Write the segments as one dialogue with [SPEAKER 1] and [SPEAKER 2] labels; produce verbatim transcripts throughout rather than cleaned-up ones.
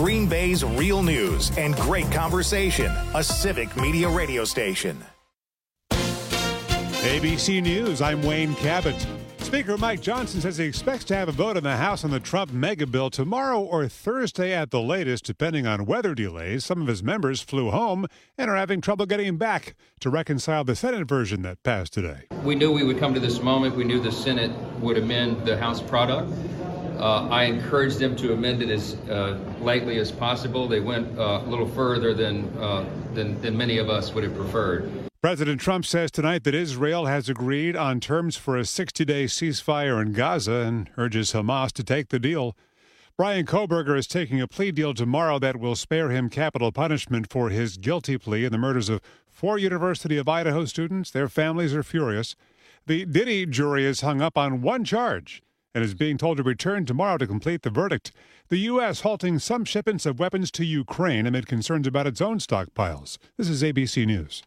[SPEAKER 1] Green Bay's real news and great conversation. A Civic Media radio station.
[SPEAKER 2] A B C News, I'm Wayne Cabot. Speaker Mike Johnson says he expects to have a vote in the House on the Trump mega bill tomorrow or Thursday at the latest, depending on weather delays. Some of his members flew home and are having trouble getting back to reconcile the Senate version that passed today.
[SPEAKER 3] We knew we would come to this moment. We knew the Senate would amend the House product. Uh, I encouraged them to amend it as uh, lightly as possible. They went uh, a little further than, uh, than than many of us would have preferred.
[SPEAKER 2] President Trump says tonight that Israel has agreed on terms for a sixty-day ceasefire in Gaza and urges Hamas to take the deal. Brian Kohberger is taking a plea deal tomorrow that will spare him capital punishment for his guilty plea in the murders of four University of Idaho students. Their families are furious. The Diddy jury is hung up on one charge and is being told to return tomorrow to complete the verdict. The U S halting some shipments of weapons to Ukraine amid concerns about its own stockpiles. This is A B C News.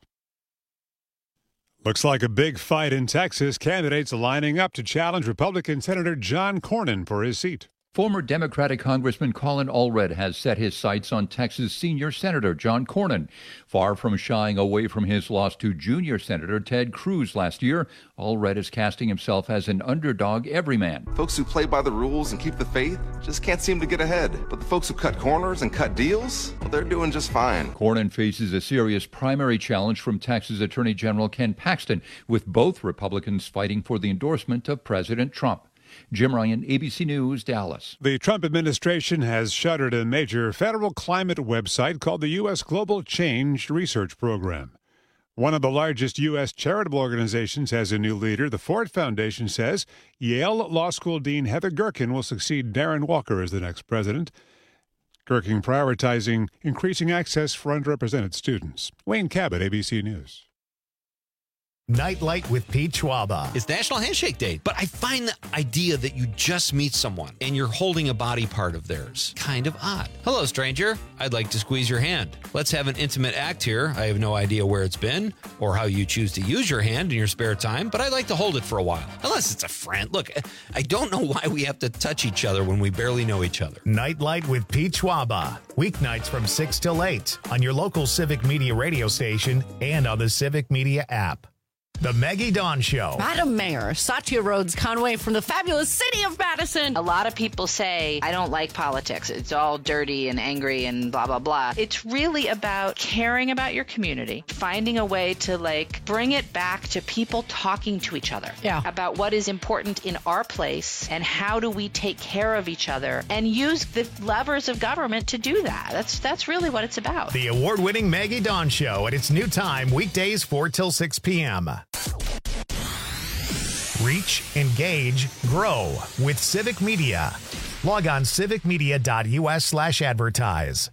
[SPEAKER 2] Looks like a big fight in Texas. Candidates lining up to challenge Republican Senator John Cornyn for his seat.
[SPEAKER 4] Former Democratic Congressman Colin Allred has set his sights on Texas senior Senator John Cornyn. Far from shying away from his loss to junior Senator Ted Cruz last year, Allred is casting himself as an underdog everyman.
[SPEAKER 5] Folks who play by the rules and keep the faith just can't seem to get ahead. But the folks who cut corners and cut deals, well, they're doing just fine.
[SPEAKER 4] Cornyn faces a serious primary challenge from Texas Attorney General Ken Paxton, with both Republicans fighting for the endorsement of President Trump. Jim Ryan, A B C News, Dallas.
[SPEAKER 2] The Trump administration has shuttered a major federal climate website called the U S Global Change Research Program. One of the largest U S charitable organizations has a new leader. The Ford Foundation says Yale Law School Dean Heather Gerken will succeed Darren Walker as the next president. Gerken prioritizing increasing access for underrepresented students. Wayne Cabot, A B C News.
[SPEAKER 1] Nightlight with Pete Schwaba.
[SPEAKER 6] It's National Handshake Day, but I find the idea that you just meet someone and you're holding a body part of theirs kind of odd. Hello, stranger. I'd like to squeeze your hand. Let's have an intimate act here. I have no idea where it's been or how you choose to use your hand in your spare time, but I'd like to hold it for a while. Unless it's a friend. Look, I don't know why we have to touch each other when we barely know each other.
[SPEAKER 1] Nightlight with Pete Schwaba. Weeknights from six till eight on your local Civic Media radio station and on the Civic Media app. The Maggie Dawn Show.
[SPEAKER 7] Madam Mayor, Satya Rhodes Conway from the fabulous city of Madison.
[SPEAKER 8] A lot of people say, I don't like politics. It's all dirty and angry and blah, blah, blah. It's really about caring about your community, finding a way to, like, bring it back to people talking to each other.
[SPEAKER 7] Yeah.
[SPEAKER 8] About what is important in our place and how do we take care of each other and use the levers of government to do that. That's, that's really what it's about.
[SPEAKER 1] The award-winning Maggie Dawn Show at its new time, weekdays four till six p.m. Reach, engage, grow with Civic Media. Log on civicmedia.us slash advertise.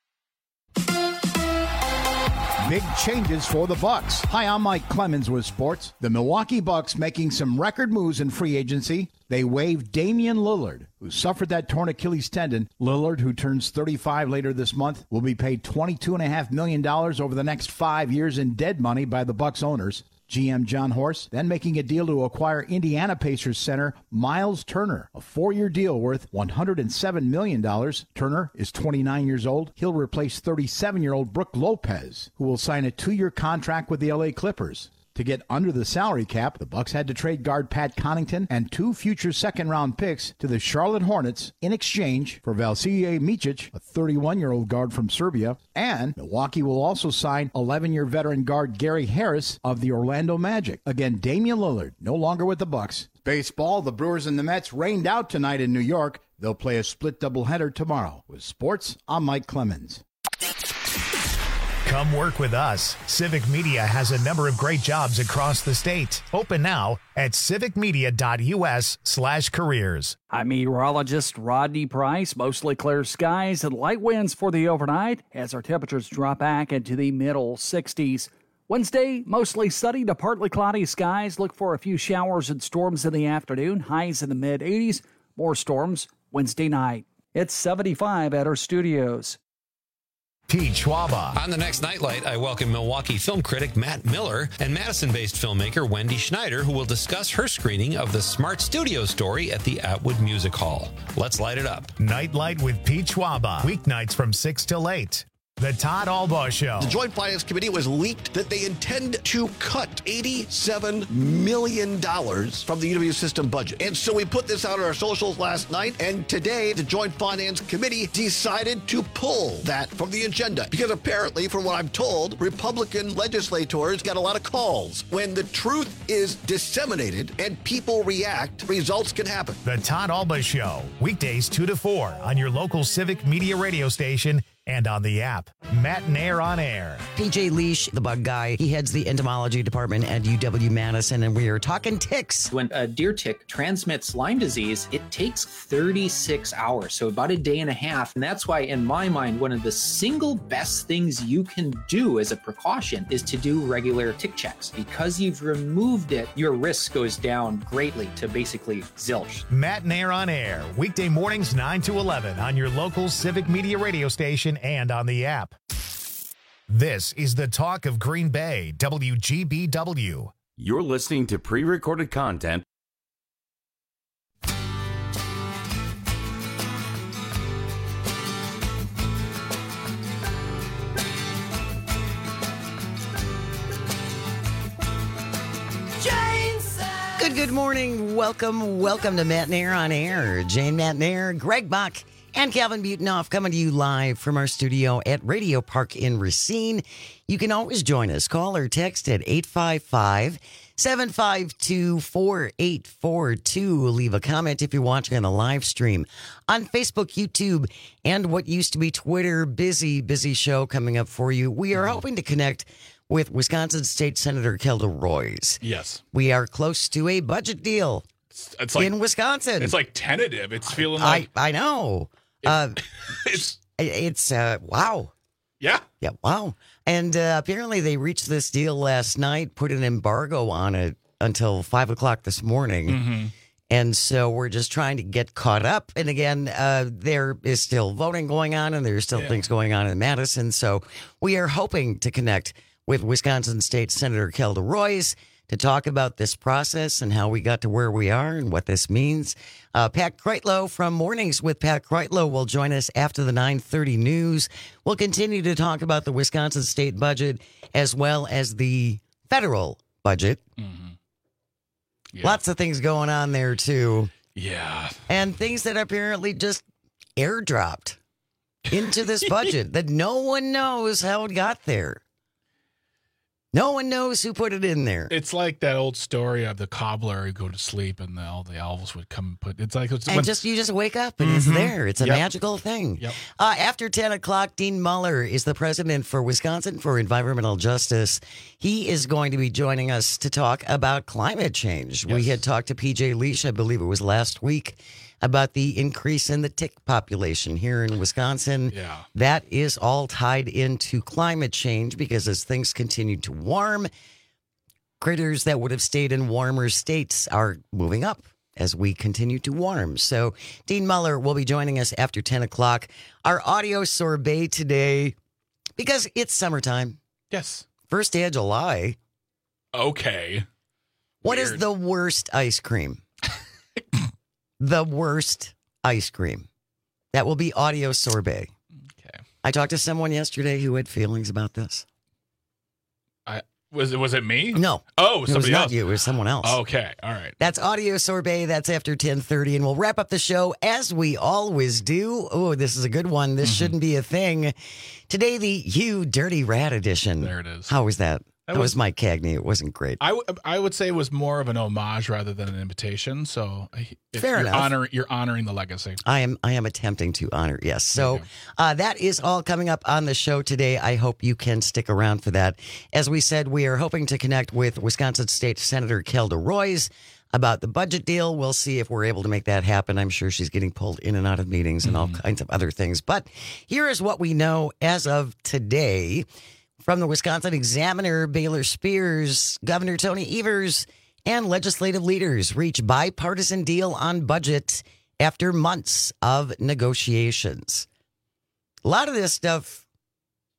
[SPEAKER 9] Big changes for the Bucks. Hi, I'm Mike Clemens with sports. The Milwaukee Bucks making some record moves in free agency. They waived Damian Lillard, who suffered that torn Achilles tendon. Lillard, who turns thirty-five later this month, will be paid twenty-two point five million dollars over the next five years in dead money by the Bucks owners. G M John Horst then making a deal to acquire Indiana Pacers center Miles Turner, a four-year deal worth one hundred seven million dollars. Turner is twenty-nine years old. He'll replace thirty-seven-year-old Brook Lopez, who will sign a two-year contract with the L A Clippers. To get under the salary cap, the Bucks had to trade guard Pat Connaughton and two future second-round picks to the Charlotte Hornets in exchange for Vasilije Micic, a thirty-one-year-old guard from Serbia, and Milwaukee will also sign eleven-year veteran guard Gary Harris of the Orlando Magic. Again, Damian Lillard, no longer with the Bucks. Baseball, the Brewers and the Mets rained out tonight in New York. They'll play a split doubleheader tomorrow. With sports, I'm Mike Clemens.
[SPEAKER 1] Come work with us. Civic Media has a number of great jobs across the state. Open now at civicmedia.us slash careers.
[SPEAKER 10] I'm meteorologist Rodney Price. Mostly clear skies and light winds for the overnight as our temperatures drop back into the middle sixties. Wednesday, mostly sunny to partly cloudy skies. Look for a few showers and storms in the afternoon. Highs in the mid eighties. More storms Wednesday night. It's seventy-five at our studios.
[SPEAKER 1] Pete Schwaba.
[SPEAKER 6] On the next Nightlight, I welcome Milwaukee film critic Matt Miller and Madison-based filmmaker Wendy Schneider, who will discuss her screening of the Smart Studio story at the Atwood Music Hall. Let's light it up.
[SPEAKER 1] Nightlight with Pete Schwaba. Weeknights from six till eight. The Todd Albaugh Show.
[SPEAKER 11] The Joint Finance Committee was leaked that they intend to cut eighty-seven million dollars from the U W system budget. And so we put this out on our socials last night, and today the Joint Finance Committee decided to pull that from the agenda. Because apparently, from what I'm told, Republican legislators got a lot of calls. When the truth is disseminated and people react, results can happen.
[SPEAKER 1] The Todd Albaugh Show. Weekdays two to four on your local Civic Media radio station and on the app. Matt and Air on Air.
[SPEAKER 12] P J Leash, the bug guy, he heads the entomology department at U W Madison, and we are talking ticks.
[SPEAKER 13] When a deer tick transmits Lyme disease, it takes thirty-six hours, so about a day and a half. And that's why, in my mind, one of the single best things you can do as a precaution is to do regular tick checks. Because you've removed it, your risk goes down greatly to basically zilch.
[SPEAKER 1] Matt and Air on Air. Weekday mornings nine to eleven on your local Civic Media radio station and on the app. This is the talk of Green Bay, W G B W.
[SPEAKER 14] You're listening to pre-recorded content.
[SPEAKER 12] Good, good morning. Welcome, welcome to Matt and Air on Air. Jane Matt and Air, Greg Bach, and Calvin Butonoff coming to you live from our studio at Radio Park in Racine. You can always join us. Call or text at eight five five, seven five two, four eight four two. Leave a comment if you're watching on the live stream on Facebook, YouTube, and what used to be Twitter. Busy, busy show coming up for you. We are hoping to connect with Wisconsin State Senator Kelda Roys.
[SPEAKER 15] Yes.
[SPEAKER 12] We are close to a budget deal
[SPEAKER 15] it's, it's like,
[SPEAKER 12] in Wisconsin.
[SPEAKER 15] It's like tentative. It's feeling like...
[SPEAKER 12] I, I know.
[SPEAKER 15] It,
[SPEAKER 12] uh,
[SPEAKER 15] it's...
[SPEAKER 12] It's, uh, wow.
[SPEAKER 15] Yeah.
[SPEAKER 12] Yeah, wow. And uh, apparently they reached this deal last night, put an embargo on it until five o'clock this morning.
[SPEAKER 15] Mm-hmm.
[SPEAKER 12] And so we're just trying to get caught up. And again, uh, there is still voting going on, and there's still yeah. things going on in Madison. So we are hoping to connect with Wisconsin State Senator Kelda Roys to talk about this process and how we got to where we are and what this means. Uh, Pat Kreitlow from Mornings with Pat Kreitlow will join us after the nine thirty news. We'll continue to talk about the Wisconsin state budget as well as the federal budget.
[SPEAKER 15] Mm-hmm.
[SPEAKER 12] Yeah. Lots of things going on there, too.
[SPEAKER 15] Yeah.
[SPEAKER 12] And things that apparently just airdropped into this budget that no one knows how it got there. No one knows who put it in there.
[SPEAKER 15] It's like that old story of the cobbler who go to sleep and the, all the elves would come and put. It's like it's
[SPEAKER 12] and
[SPEAKER 15] when,
[SPEAKER 12] just you just wake up and
[SPEAKER 15] mm-hmm.
[SPEAKER 12] it's there. It's a
[SPEAKER 15] yep.
[SPEAKER 12] magical thing.
[SPEAKER 15] Yep.
[SPEAKER 12] Uh, after ten o'clock, Dean Muller is the president for Wisconsin for Environmental Justice. He is going to be joining us to talk about climate change.
[SPEAKER 15] Yes.
[SPEAKER 12] We had talked to P J Leash, I believe it was last week, about the increase in the tick population here in Wisconsin.
[SPEAKER 15] Yeah.
[SPEAKER 12] That is all tied into climate change because as things continue to warm, critters that would have stayed in warmer states are moving up as we continue to warm. So Dean Muller will be joining us after ten o'clock. Our audio sorbet today, because it's summertime.
[SPEAKER 15] Yes.
[SPEAKER 12] First day of July.
[SPEAKER 15] Okay.
[SPEAKER 12] What
[SPEAKER 15] Weird.
[SPEAKER 12] is the worst ice cream? The worst ice cream. That will be audio sorbet.
[SPEAKER 15] Okay.
[SPEAKER 12] I talked to someone yesterday who had feelings about this.
[SPEAKER 15] I was it was it me?
[SPEAKER 12] No.
[SPEAKER 15] Oh, somebody
[SPEAKER 12] it was not
[SPEAKER 15] else.
[SPEAKER 12] you. It was someone else.
[SPEAKER 15] Okay. All right.
[SPEAKER 12] That's audio sorbet. That's after ten thirty, and we'll wrap up the show as we always do. Oh, this is a good one. This mm-hmm. shouldn't be a thing. Today, the You Dirty Rat edition.
[SPEAKER 15] There it is.
[SPEAKER 12] How was that?
[SPEAKER 15] That,
[SPEAKER 12] that
[SPEAKER 15] was,
[SPEAKER 12] was Mike Cagney. It wasn't great.
[SPEAKER 15] I, w- I would say it was more of an homage rather than an invitation. So
[SPEAKER 12] fair
[SPEAKER 15] you're
[SPEAKER 12] enough.
[SPEAKER 15] Honor, you're honoring the legacy.
[SPEAKER 12] I am. I am attempting to honor. Yes. So uh, that is all coming up on the show today. I hope you can stick around for that. As we said, we are hoping to connect with Wisconsin State Senator Kelda Roys about the budget deal. We'll see if we're able to make that happen. I'm sure she's getting pulled in and out of meetings and mm-hmm. all kinds of other things. But here is what we know as of today. From the Wisconsin Examiner, Baylor Spears, Governor Tony Evers, and legislative leaders reach bipartisan deal on budget after months of negotiations. A lot of this stuff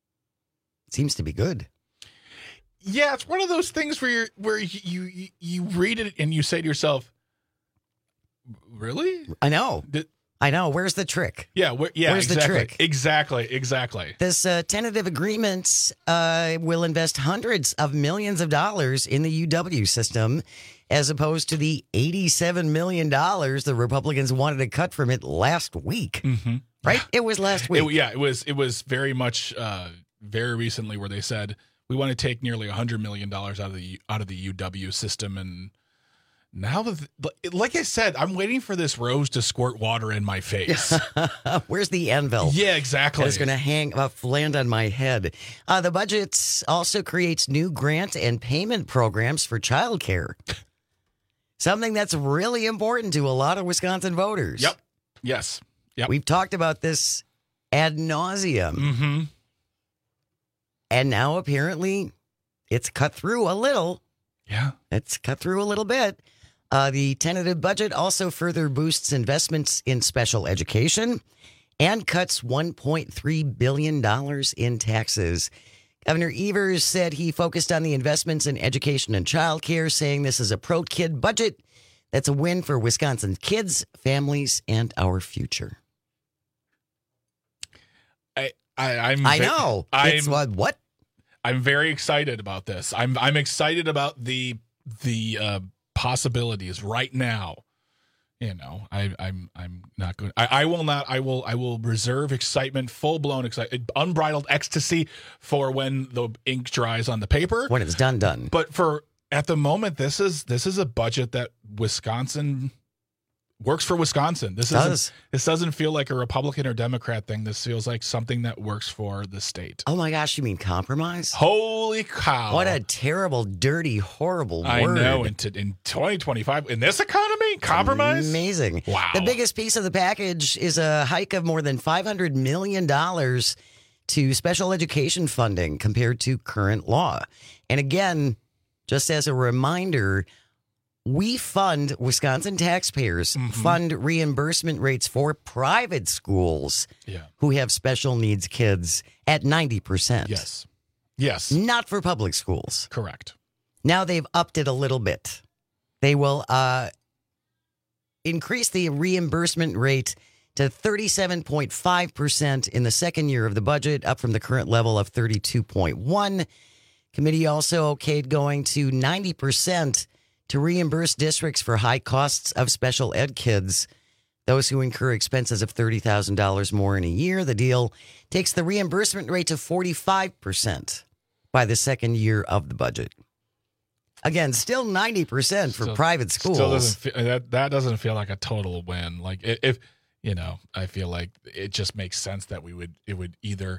[SPEAKER 12] seems to be good.
[SPEAKER 15] Yeah, it's one of those things where you're where you you, you read it and you say to yourself, "Really?"
[SPEAKER 12] I know.
[SPEAKER 15] Did,
[SPEAKER 12] I know. Where's the trick?
[SPEAKER 15] Yeah, where, yeah,
[SPEAKER 12] Where's
[SPEAKER 15] exactly,
[SPEAKER 12] the trick?
[SPEAKER 15] Exactly, exactly.
[SPEAKER 12] This uh, tentative agreement uh, will invest hundreds of millions of dollars in the U W system, as opposed to the eighty-seven million dollars the Republicans wanted to cut from it last week.
[SPEAKER 15] Mm-hmm.
[SPEAKER 12] Right? It was last week.
[SPEAKER 15] It, yeah, it was. It was very much uh, very recently where they said we want to take nearly a hundred million dollars out of the out of the U W system, and now that, like I said, I'm waiting for this rose to squirt water in my face.
[SPEAKER 12] Where's the anvil?
[SPEAKER 15] Yeah, exactly.
[SPEAKER 12] It's going to hang uh, land on my head. Uh, the budget also creates new grant and payment programs for childcare. Something that's really important to a lot of Wisconsin voters.
[SPEAKER 15] Yep. Yes. Yep.
[SPEAKER 12] We've talked about this ad nauseum.
[SPEAKER 15] Mm-hmm.
[SPEAKER 12] And now apparently it's cut through a little.
[SPEAKER 15] Yeah.
[SPEAKER 12] It's cut through a little bit. Uh, the tentative budget also further boosts investments in special education and cuts one point three billion dollars in taxes. Governor Evers said he focused on the investments in education and childcare, saying this is a pro-kid budget that's a win for Wisconsin kids, families, and our future.
[SPEAKER 15] I, I, I'm.
[SPEAKER 12] I know.
[SPEAKER 15] I'm,
[SPEAKER 12] it's what? What?
[SPEAKER 15] I'm very excited about this. I'm. I'm excited about the the uh, possibilities right now. You know, I, I'm. I'm not going. I, I will not. I will. I will reserve excitement, full blown excitement, unbridled ecstasy for when the ink dries on the paper.
[SPEAKER 12] When it's done, done.
[SPEAKER 15] But for at the moment, this is this is a budget that Wisconsin works for Wisconsin. This
[SPEAKER 12] Does.
[SPEAKER 15] isn't, this doesn't feel like a Republican or Democrat thing. This feels like something that works for the state.
[SPEAKER 12] Oh my gosh, you mean compromise?
[SPEAKER 15] Holy cow.
[SPEAKER 12] What a terrible, dirty, horrible
[SPEAKER 15] I
[SPEAKER 12] word.
[SPEAKER 15] know. In, t- in twenty twenty-five, in this economy, compromise?
[SPEAKER 12] Amazing.
[SPEAKER 15] Wow.
[SPEAKER 12] The biggest piece of the package is a hike of more than five hundred million dollars to special education funding compared to current law. And again, just as a reminder, we fund, Wisconsin taxpayers mm-hmm. fund reimbursement rates for private schools
[SPEAKER 15] yeah.
[SPEAKER 12] who have special needs kids at ninety percent.
[SPEAKER 15] Yes. Yes.
[SPEAKER 12] Not for public schools.
[SPEAKER 15] Correct.
[SPEAKER 12] Now they've upped it a little bit. They will uh, increase the reimbursement rate to thirty-seven point five percent in the second year of the budget, up from the current level of thirty-two point one. Committee also okayed going to ninety percent to reimburse districts for high costs of special ed kids, those who incur expenses of thirty thousand dollars more in a year. The deal takes the reimbursement rate to forty-five percent by the second year of the budget. Again, still ninety percent for
[SPEAKER 15] still,
[SPEAKER 12] private schools.
[SPEAKER 15] Still doesn't feel, that, that doesn't feel like a total win. Like if, you know, I feel like it just makes sense that we would, it would either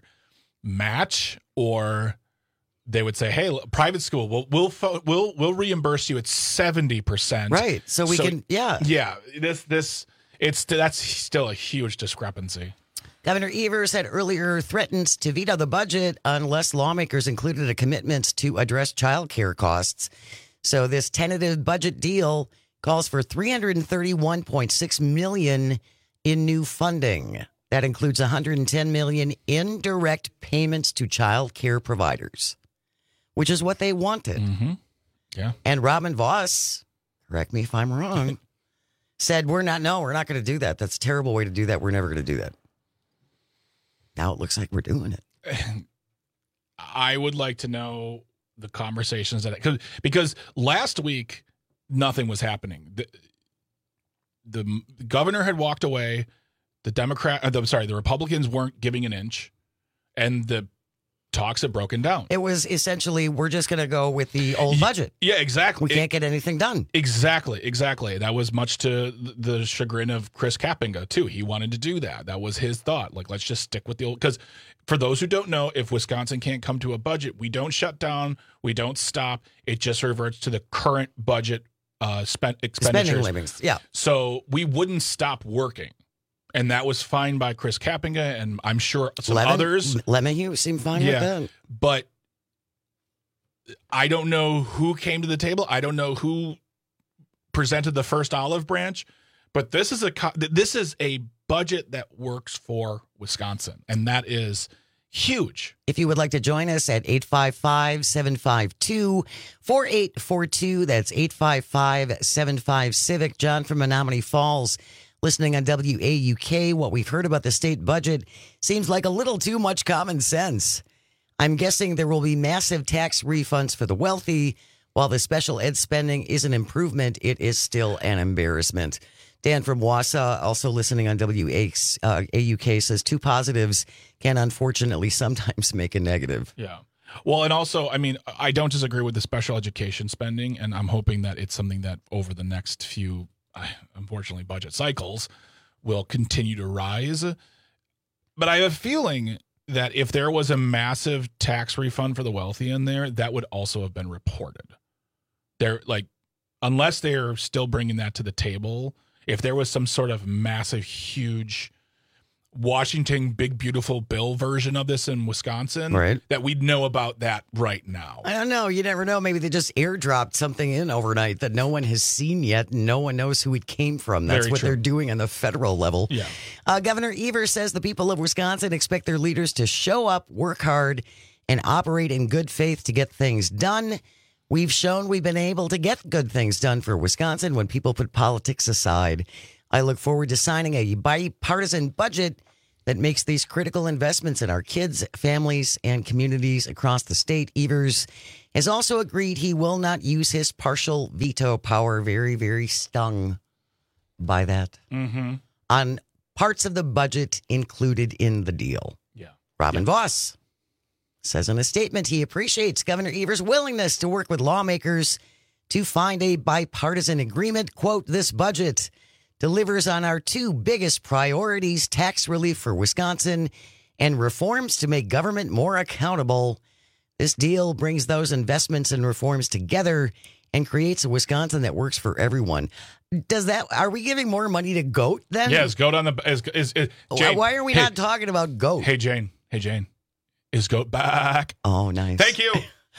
[SPEAKER 15] match or they would say, "Hey, private school, we'll we'll we'll we'll reimburse you at seventy percent."
[SPEAKER 12] Right. So we so, can, yeah,
[SPEAKER 15] yeah. This this it's that's still a huge discrepancy.
[SPEAKER 12] Governor Evers had earlier threatened to veto the budget unless lawmakers included a commitment to address child care costs. So this tentative budget deal calls for three hundred thirty-one point six million dollars in new funding. That includes one hundred ten million dollars in direct payments to child care providers, which is what they wanted.
[SPEAKER 15] Mm-hmm. Yeah.
[SPEAKER 12] And Robin Voss, correct me if I'm wrong, said, we're not, no, we're not going to do that. That's a terrible way to do that. We're never going to do that. Now it looks like we're doing it.
[SPEAKER 15] I would like to know the conversations that, cause, because last week, nothing was happening. The, the governor had walked away. The Democrat, I'm sorry, the Republicans weren't giving an inch, and the talks have broken down.
[SPEAKER 12] It was essentially, we're just going to go with the old budget.
[SPEAKER 15] Yeah, exactly.
[SPEAKER 12] We can't get anything done.
[SPEAKER 15] Exactly, exactly. That was much to the chagrin of Chris Kapenga, too. He wanted to do that. That was his thought. Like, let's just stick with the old, because for those who don't know, if Wisconsin can't come to a budget, we don't shut down, we don't stop. It just reverts to the current budget uh, spent expenditures.
[SPEAKER 12] Spending limits, yeah.
[SPEAKER 15] So we wouldn't stop working. And that was fine by Chris Kapenga, and I'm sure some
[SPEAKER 12] Lemon,
[SPEAKER 15] others.
[SPEAKER 12] Lemahue seemed fine
[SPEAKER 15] yeah,
[SPEAKER 12] with that.
[SPEAKER 15] But I don't know who came to the table. I don't know who presented the first olive branch. But this is a this is a budget that works for Wisconsin, and that is Huge.
[SPEAKER 12] If you would like to join us at eight five five, seven five two, four eight four two, that's eight five five, seven five, CIVIC. John from Menominee Falls, listening on W A U K. What we've heard about the state budget seems like a little too much common sense. I'm guessing there will be massive tax refunds for the wealthy. While the special ed spending is an improvement, it is still an embarrassment. Dan from Wausau, also listening on W A U K, says two positives can unfortunately sometimes make a negative.
[SPEAKER 15] Yeah. Well, and also, I mean, I don't disagree with the special education spending, and I'm hoping that it's something that over the next few, unfortunately, budget cycles will continue to rise. But I have a feeling that if there was a massive tax refund for the wealthy in there, that would also have been reported. They're like, unless they're still bringing that to the table, if there was some sort of massive, huge Washington big, beautiful bill version of this in Wisconsin,
[SPEAKER 12] right,
[SPEAKER 15] that we'd know about that right now.
[SPEAKER 12] I don't know. You never know. Maybe they just airdropped something in overnight that no one has seen yet. And no one knows who it came from. That's
[SPEAKER 15] Very
[SPEAKER 12] what
[SPEAKER 15] true.
[SPEAKER 12] they're doing on the federal level.
[SPEAKER 15] Yeah.
[SPEAKER 12] Uh, Governor Evers says the people of Wisconsin expect their leaders to show up, work hard, and operate in good faith to get things done. We've shown we've been able to get good things done for Wisconsin when people put politics aside. I look forward to signing a bipartisan budget that makes these critical investments in our kids, families, and communities across the state. Evers has also agreed he will not use his partial veto power. Very, very stung by that.
[SPEAKER 15] Mm-hmm.
[SPEAKER 12] On parts of the budget included in the deal.
[SPEAKER 15] Yeah.
[SPEAKER 12] Robin
[SPEAKER 15] yeah.
[SPEAKER 12] Voss says in a statement he appreciates Governor Evers' willingness to work with lawmakers to find a bipartisan agreement. Quote, this budget delivers on our two biggest priorities, tax relief for Wisconsin and reforms to make government more accountable. This deal brings those investments and reforms together and creates a Wisconsin that works for everyone. Does that, are we giving more money to GOAT then?
[SPEAKER 15] Yeah, is GOAT on the, is, is, is Jane,
[SPEAKER 12] why are we
[SPEAKER 15] hey,
[SPEAKER 12] not talking about GOAT?
[SPEAKER 15] Hey, Jane. Hey, Jane. Is GOAT back?
[SPEAKER 12] Oh, nice.
[SPEAKER 15] Thank you.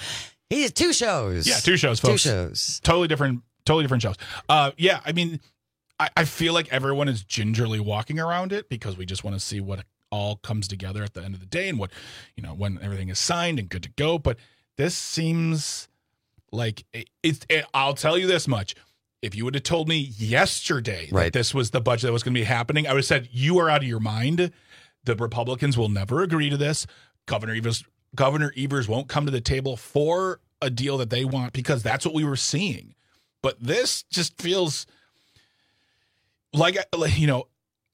[SPEAKER 12] He has two shows.
[SPEAKER 15] Yeah, two shows, folks.
[SPEAKER 12] Two shows.
[SPEAKER 15] Totally different, totally different shows. Uh, yeah, I mean, I, I feel like everyone is gingerly walking around it because we just want to see what all comes together at the end of the day and what, you know, when everything is signed and good to go. But this seems like it, it, it I'll tell you this much. If you would have told me yesterday
[SPEAKER 12] right.
[SPEAKER 15] that this was the budget that was going to be happening, I would have said, you are out of your mind. The Republicans will never agree to this. Governor Evers, Governor Evers won't come to the table for a deal that they want because that's what we were seeing. But this just feels like, you know,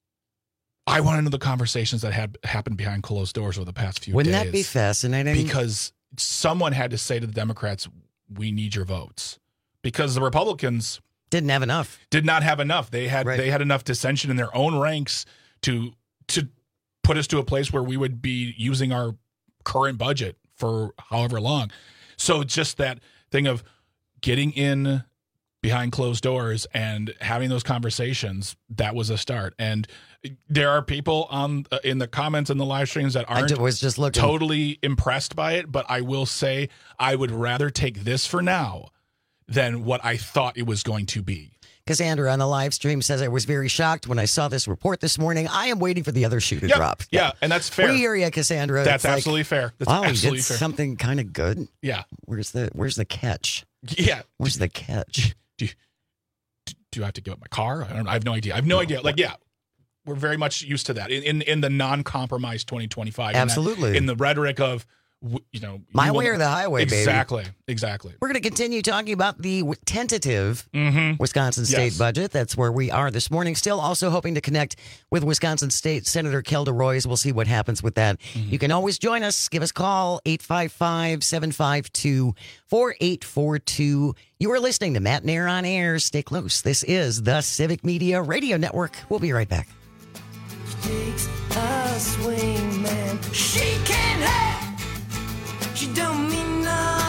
[SPEAKER 15] I want to know the conversations that had happened behind closed doors over the past few
[SPEAKER 12] Wouldn't
[SPEAKER 15] days.
[SPEAKER 12] that be fascinating?
[SPEAKER 15] Because someone had to say to the Democrats, we need your votes. Because the Republicans
[SPEAKER 12] didn't have enough.
[SPEAKER 15] Did not have enough. They had right. they had enough dissension in their own ranks to to put us to a place where we would be using our current budget for however long. So just that thing of getting in behind closed doors and having those conversations, that was a start. And there are people on uh, in the comments and the live streams that aren't
[SPEAKER 12] was just looking.
[SPEAKER 15] totally impressed by it. But I will say I would rather take this for now than what I thought it was going to be.
[SPEAKER 12] Cassandra on the live stream says, I was very shocked when I saw this report this morning. I am waiting for the other shoe to
[SPEAKER 15] yep.
[SPEAKER 12] drop.
[SPEAKER 15] Yeah. yeah, and that's fair.
[SPEAKER 12] We hear you, Cassandra.
[SPEAKER 15] That's
[SPEAKER 12] it's
[SPEAKER 15] absolutely
[SPEAKER 12] like,
[SPEAKER 15] fair. That's
[SPEAKER 12] wow,
[SPEAKER 15] absolutely
[SPEAKER 12] he did
[SPEAKER 15] fair.
[SPEAKER 12] something kind of good.
[SPEAKER 15] Yeah.
[SPEAKER 12] Where's the Where's the catch?
[SPEAKER 15] Yeah.
[SPEAKER 12] Where's the catch?
[SPEAKER 15] Do you, do I have to give up my car? I don't. I have no idea. I have no, no idea. Like, yeah, we're very much used to that in in, in the non-compromise twenty twenty-five.
[SPEAKER 12] Absolutely.
[SPEAKER 15] In, that, in the rederec of, you know,
[SPEAKER 12] my
[SPEAKER 15] you
[SPEAKER 12] way
[SPEAKER 15] will,
[SPEAKER 12] or the highway,
[SPEAKER 15] exactly,
[SPEAKER 12] baby.
[SPEAKER 15] Exactly.
[SPEAKER 12] We're going to continue talking about the tentative
[SPEAKER 15] mm-hmm.
[SPEAKER 12] Wisconsin state
[SPEAKER 15] yes.
[SPEAKER 12] budget. That's where we are this morning. Still also hoping to connect with Wisconsin State Senator Kelda Roys. We'll see what happens with that. Mm-hmm. You can always join us. Give us a call, eight five five, seven five two, four eight four two. You are listening to Matt Nair on Air. Stay close. This is the Civic Media Radio Network. We'll be right back.
[SPEAKER 16] Takes a swing, man. She can't have. She don't mean no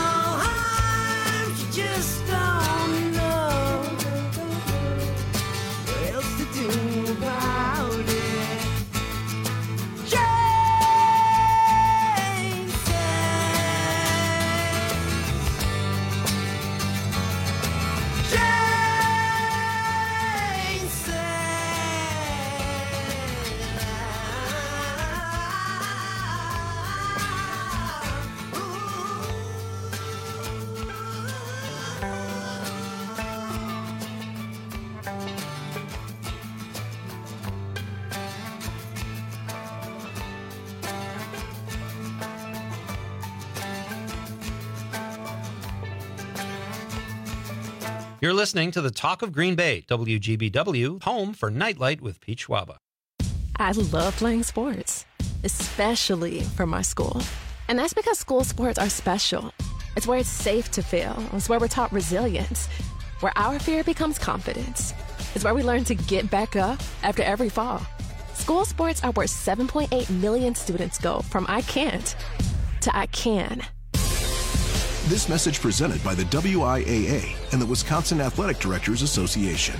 [SPEAKER 16] harm. She just don't know what else to do about it. Jane said. Jane said.
[SPEAKER 6] You're listening to the Talk of Green Bay, W G B W, home for Nightlight with Pete Schwaba.
[SPEAKER 17] I love playing sports, especially for my school. And that's because school sports are special. It's where it's safe to fail. It's where we're taught resilience, where our fear becomes confidence. It's where we learn to get back up after every fall. School sports are where seven point eight million students go from I can't to I can.
[SPEAKER 18] This message presented by the W I A A and the Wisconsin Athletic Directors Association.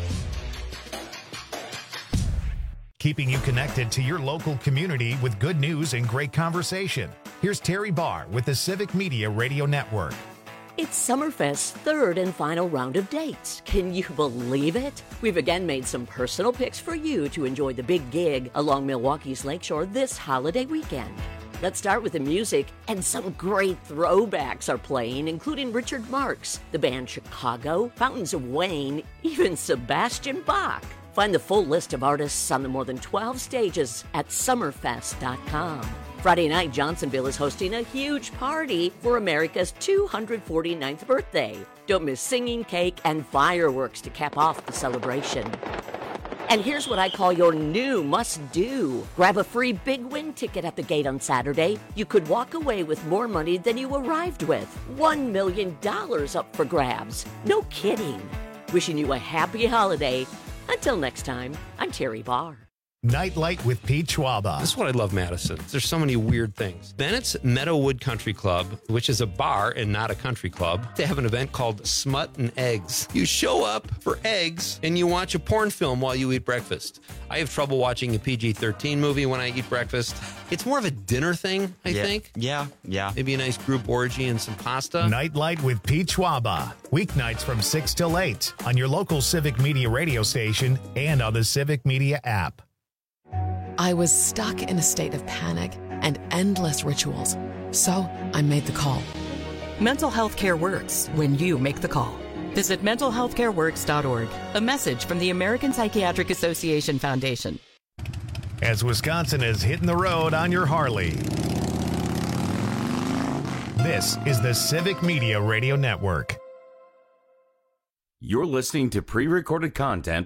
[SPEAKER 1] Keeping you connected to your local community with good news and great conversation. Here's Terry Barr with the Civic Media Radio Network.
[SPEAKER 19] It's Summerfest's third and final round of dates. Can you believe it? We've again made some personal picks for you to enjoy the big gig along Milwaukee's Lakeshore this holiday weekend. Let's start with the music, and some great throwbacks are playing, including Richard Marx, the band Chicago, Fountains of Wayne, even Sebastian Bach. Find the full list of artists on the more than twelve stages at summerfest dot com. Friday night, Johnsonville is hosting a huge party for America's two hundred forty-ninth birthday. Don't miss singing, cake, and fireworks to cap off the celebration. And here's what I call your new must-do. Grab a free Big Win ticket at the gate on Saturday. You could walk away with more money than you arrived with. One million dollars up for grabs. No kidding. Wishing you a happy holiday. Until next time, I'm Terry Barr.
[SPEAKER 1] Nightlight with Pete Schwaba.
[SPEAKER 6] This is what I love, Madison. There's so many weird things. Bennett's Meadowood Country Club, which is a bar and not a country club, they have an event called Smut and Eggs. You show up for eggs and you watch a porn film while you eat breakfast. I have trouble watching a P G thirteen movie when I eat breakfast. It's more of a dinner thing, I
[SPEAKER 20] yeah.
[SPEAKER 6] think.
[SPEAKER 20] Yeah, yeah.
[SPEAKER 6] Maybe a nice group orgy and some pasta.
[SPEAKER 1] Nightlight with Pete Schwaba. Weeknights from six till eight on your local Civic Media radio station and on the Civic Media app.
[SPEAKER 21] I was stuck in a state of panic and endless rituals, so I made the call.
[SPEAKER 22] Mental health care works when you make the call. Visit mental health care works dot org. A message from the American Psychiatric Association Foundation.
[SPEAKER 1] As Wisconsin is hitting the road on your Harley, this is the Civic Media Radio Network.
[SPEAKER 14] You're listening to pre-recorded content.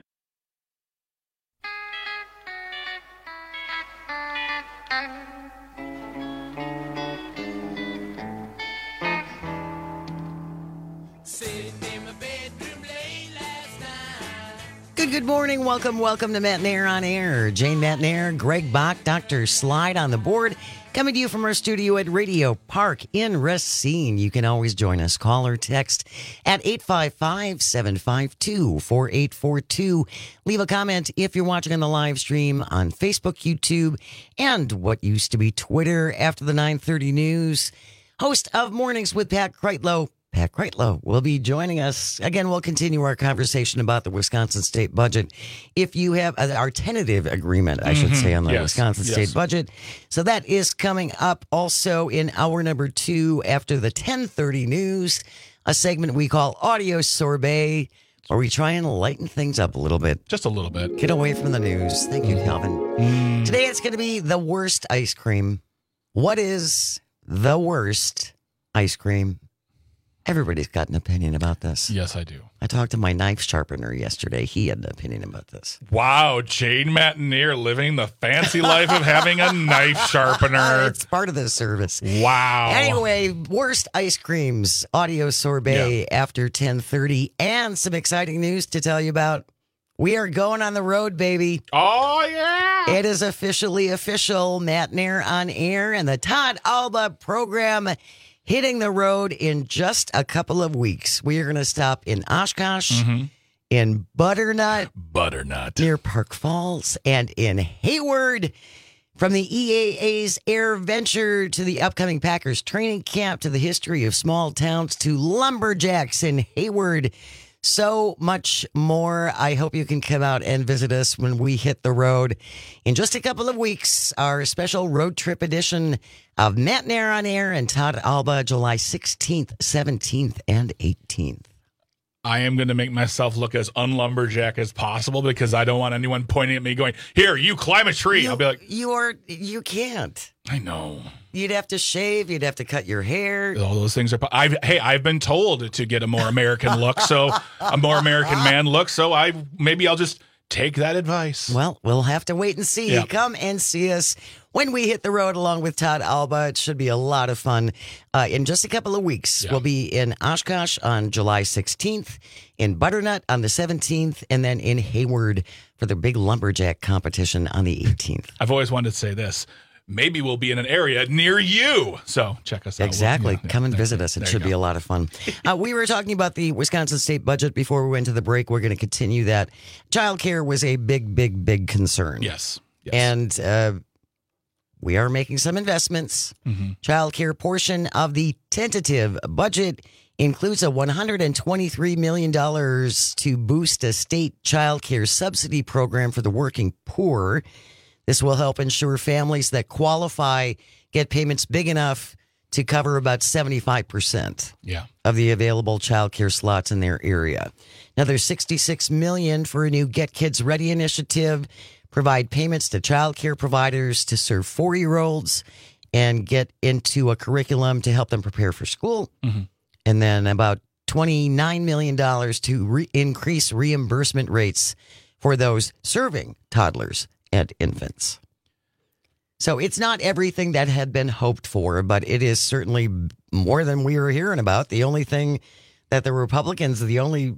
[SPEAKER 12] Good, good morning. Welcome, welcome to Mattnair on Air. Jane Mattnair, Greg Bach, Doctor Slide on the board. Coming to you from our studio at Radio Park in Racine. You can always join us. Call or text at eight five five, seven five two, four eight four two. Leave a comment if you're watching on the live stream on Facebook, YouTube, and what used to be Twitter after the nine thirty news. Host of Mornings with Pat Kreitlow. Pat Kreitlow will be joining us. Again, we'll continue our conversation about the Wisconsin state budget. If you have uh, our tentative agreement, I should
[SPEAKER 15] Mm-hmm.
[SPEAKER 12] say, on the
[SPEAKER 15] Yes.
[SPEAKER 12] Wisconsin
[SPEAKER 15] Yes.
[SPEAKER 12] state budget. So that is coming up also in hour number two after the ten thirty news, a segment we call Audio Sorbet, where we try and lighten things up a little bit.
[SPEAKER 15] Just a little bit.
[SPEAKER 12] Get away from the news. Thank you, Calvin.
[SPEAKER 15] Mm.
[SPEAKER 12] Today it's going to be the worst ice cream. What is the worst ice cream? Everybody's got an opinion about this.
[SPEAKER 15] Yes, I do.
[SPEAKER 12] I talked to my knife sharpener yesterday. He had an opinion about this.
[SPEAKER 15] Wow, Jane Mattnair living the fancy life of having a knife sharpener.
[SPEAKER 12] It's part of the service.
[SPEAKER 15] Wow.
[SPEAKER 12] Anyway, worst ice creams, audio sorbet after ten thirty, and some exciting news to tell you about. We are going on the road, baby.
[SPEAKER 15] Oh, yeah.
[SPEAKER 12] It is officially official. Mattnair on Air and the Todd Alba program hitting the road in just a couple of weeks. We are going to stop in Oshkosh,
[SPEAKER 15] Mm-hmm.
[SPEAKER 12] in Butternut,
[SPEAKER 15] Butternut,
[SPEAKER 12] near Park Falls, and in Hayward. From the E A A's Air Venture to the upcoming Packers training camp to the history of small towns to Lumberjacks in Hayward. So much more. I hope you can come out and visit us when we hit the road in just a couple of weeks. Our special road trip edition of Mattnair on Air and Todd Alba, July sixteenth, seventeenth, and eighteenth.
[SPEAKER 15] I am going to make myself look as unlumberjack as possible because I don't want anyone pointing at me going, here, you climb a tree.
[SPEAKER 12] You,
[SPEAKER 15] I'll be like,
[SPEAKER 12] you are, you can't.
[SPEAKER 15] I know.
[SPEAKER 12] You'd have to shave. You'd have to cut your hair.
[SPEAKER 15] All those things are. I've, hey, I've been told to get a more American look, so a more American man look. So I maybe I'll just take that advice.
[SPEAKER 12] Well, we'll have to wait and see.
[SPEAKER 15] Yeah.
[SPEAKER 12] Come and see us when we hit the road along with Todd Alba. It should be a lot of fun. Uh, in just a couple of weeks,
[SPEAKER 15] Yeah.
[SPEAKER 12] we'll be in Oshkosh on July sixteenth, in Butternut on the seventeenth, and then in Hayward for the big lumberjack competition on the eighteenth.
[SPEAKER 15] I've always wanted to say this. Maybe we'll be in an area near you. So check us out.
[SPEAKER 12] Exactly.
[SPEAKER 15] Yeah, yeah,
[SPEAKER 12] Come and
[SPEAKER 15] there-
[SPEAKER 12] visit us. It
[SPEAKER 15] there you
[SPEAKER 12] should
[SPEAKER 15] go.
[SPEAKER 12] be a lot of fun. Uh, we were talking about the Wisconsin state budget before we went to the break. We're going to continue that. Childcare was a big, big, big concern.
[SPEAKER 15] Yes. yes.
[SPEAKER 12] And uh, we are making some investments.
[SPEAKER 15] Mm-hmm.
[SPEAKER 12] Childcare portion of the tentative budget includes a one hundred twenty-three million dollars to boost a state childcare subsidy program for the working poor. This will help ensure families that qualify get payments big enough to cover about seventy-five percent
[SPEAKER 15] Yeah.
[SPEAKER 12] of the available childcare slots in their area. Another sixty-six million dollars for a new Get Kids Ready initiative, provide payments to childcare providers to serve four-year-olds and get into a curriculum to help them prepare for school.
[SPEAKER 15] Mm-hmm.
[SPEAKER 12] And then about twenty-nine million dollars to re- increase reimbursement rates for those serving toddlers and infants. So it's not everything that had been hoped for, but it is certainly more than we were hearing about. The only thing that the Republicans, the only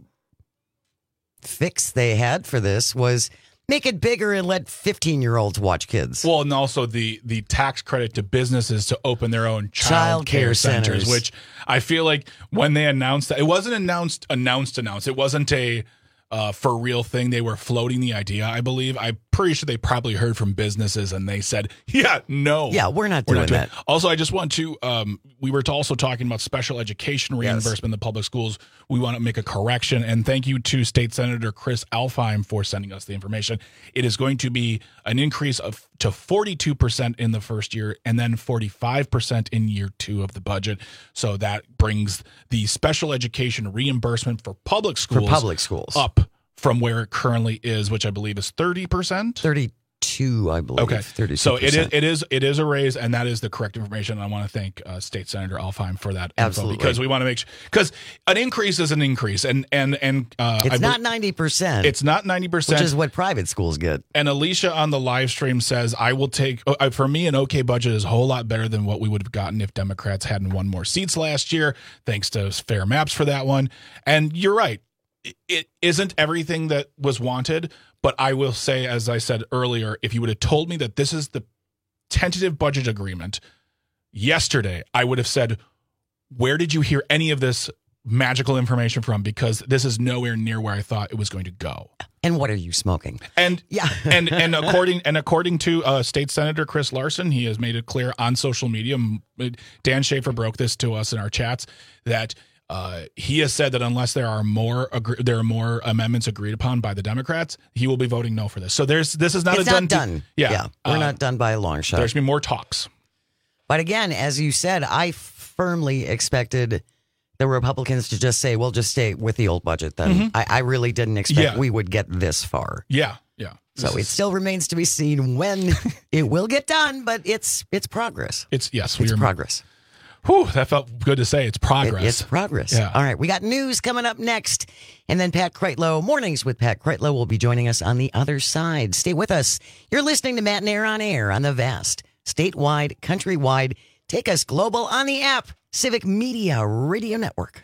[SPEAKER 12] fix they had for this was make it bigger and let fifteen-year-olds watch kids.
[SPEAKER 15] Well, and also the the tax credit to businesses to open their own child,
[SPEAKER 12] Child care
[SPEAKER 15] care centers,
[SPEAKER 12] centers.
[SPEAKER 15] which I feel like when they announced that, it wasn't announced, announced, announced. It wasn't a uh, for real thing. They were floating the idea, I believe. I'm pretty sure they probably heard from businesses and they said, yeah, no.
[SPEAKER 12] Yeah, we're not doing that.
[SPEAKER 15] Also, I just want to, um, we were also talking about special education reimbursement in the public schools. We want to make a correction. And thank you to State Senator Chris Alfheim for sending us the information. It is going to be an increase of to forty-two percent in the first year and then forty-five percent in year two of the budget. So that brings the special education reimbursement for public schools,
[SPEAKER 12] For public schools.
[SPEAKER 15] up from where it currently is, which I believe is thirty percent.
[SPEAKER 12] thirty-two, I believe.
[SPEAKER 15] Okay.
[SPEAKER 12] thirty-two
[SPEAKER 15] So it is,
[SPEAKER 12] percent.
[SPEAKER 15] it is it is a raise, and that is the correct information. I want to thank uh, State Senator Alfheim for that info
[SPEAKER 12] Absolutely.
[SPEAKER 15] because we want to make sure, because an increase is an increase, and and and uh,
[SPEAKER 12] It's
[SPEAKER 15] I
[SPEAKER 12] not
[SPEAKER 15] bel-
[SPEAKER 12] ninety percent.
[SPEAKER 15] it's not ninety percent,
[SPEAKER 12] Which is what private schools get.
[SPEAKER 15] And Alicia on the live stream says, I will take, uh, for me, an okay budget is a whole lot better than what we would have gotten if Democrats hadn't won more seats last year. Thanks to Fair Maps for that one. And you're right. It- It isn't everything that was wanted, but I will say, as I said earlier, if you would have told me that this is the tentative budget agreement yesterday, I would have said, where did you hear any of this magical information from? Because this is nowhere near where I thought it was going to go.
[SPEAKER 12] And what are you smoking?
[SPEAKER 15] And
[SPEAKER 12] yeah,
[SPEAKER 15] and and according and according to uh, State Senator Chris Larson, he has made it clear on social media. m- Dan Schaefer broke this to us in our chats that uh, he has said that unless there are more agree- there are more amendments agreed upon by the Democrats, he will be voting no for this. So there's this is not
[SPEAKER 12] it's
[SPEAKER 15] a done.
[SPEAKER 12] not done.
[SPEAKER 15] yeah,
[SPEAKER 12] We're
[SPEAKER 15] uh,
[SPEAKER 12] not done by a long shot.
[SPEAKER 15] There's been more talks.
[SPEAKER 12] But again, as you said, I firmly expected the Republicans to just say, we'll just stay with the old budget then.
[SPEAKER 15] Mhm.
[SPEAKER 12] I, I really didn't expect
[SPEAKER 15] Yeah.
[SPEAKER 12] we would get this far.
[SPEAKER 15] Yeah, yeah.
[SPEAKER 12] So
[SPEAKER 15] This
[SPEAKER 12] it
[SPEAKER 15] is-
[SPEAKER 12] still remains to be seen when it will get done, but it's it's progress.
[SPEAKER 15] It's yes,
[SPEAKER 12] It's
[SPEAKER 15] we are
[SPEAKER 12] progress.
[SPEAKER 15] Whew, that felt good to say. It's progress.
[SPEAKER 12] It- it's progress.
[SPEAKER 15] Yeah.
[SPEAKER 12] All right, we got news coming up next. And then Pat Kreitlow, Mornings with Pat Kreitlow, will be joining us on the other side. Stay with us. You're listening to Matt and Air on Air on the vast, statewide, countrywide, take us global on the app, Civic Media Radio Network.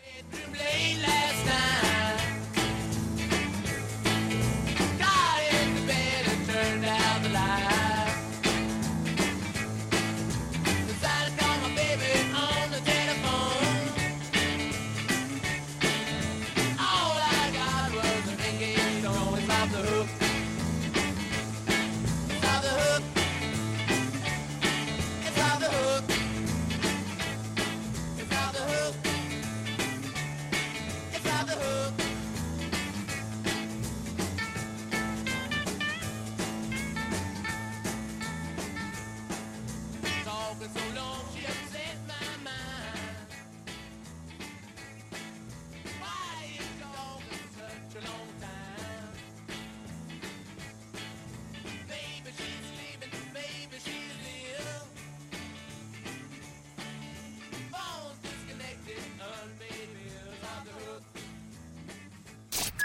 [SPEAKER 16] It's not the hook.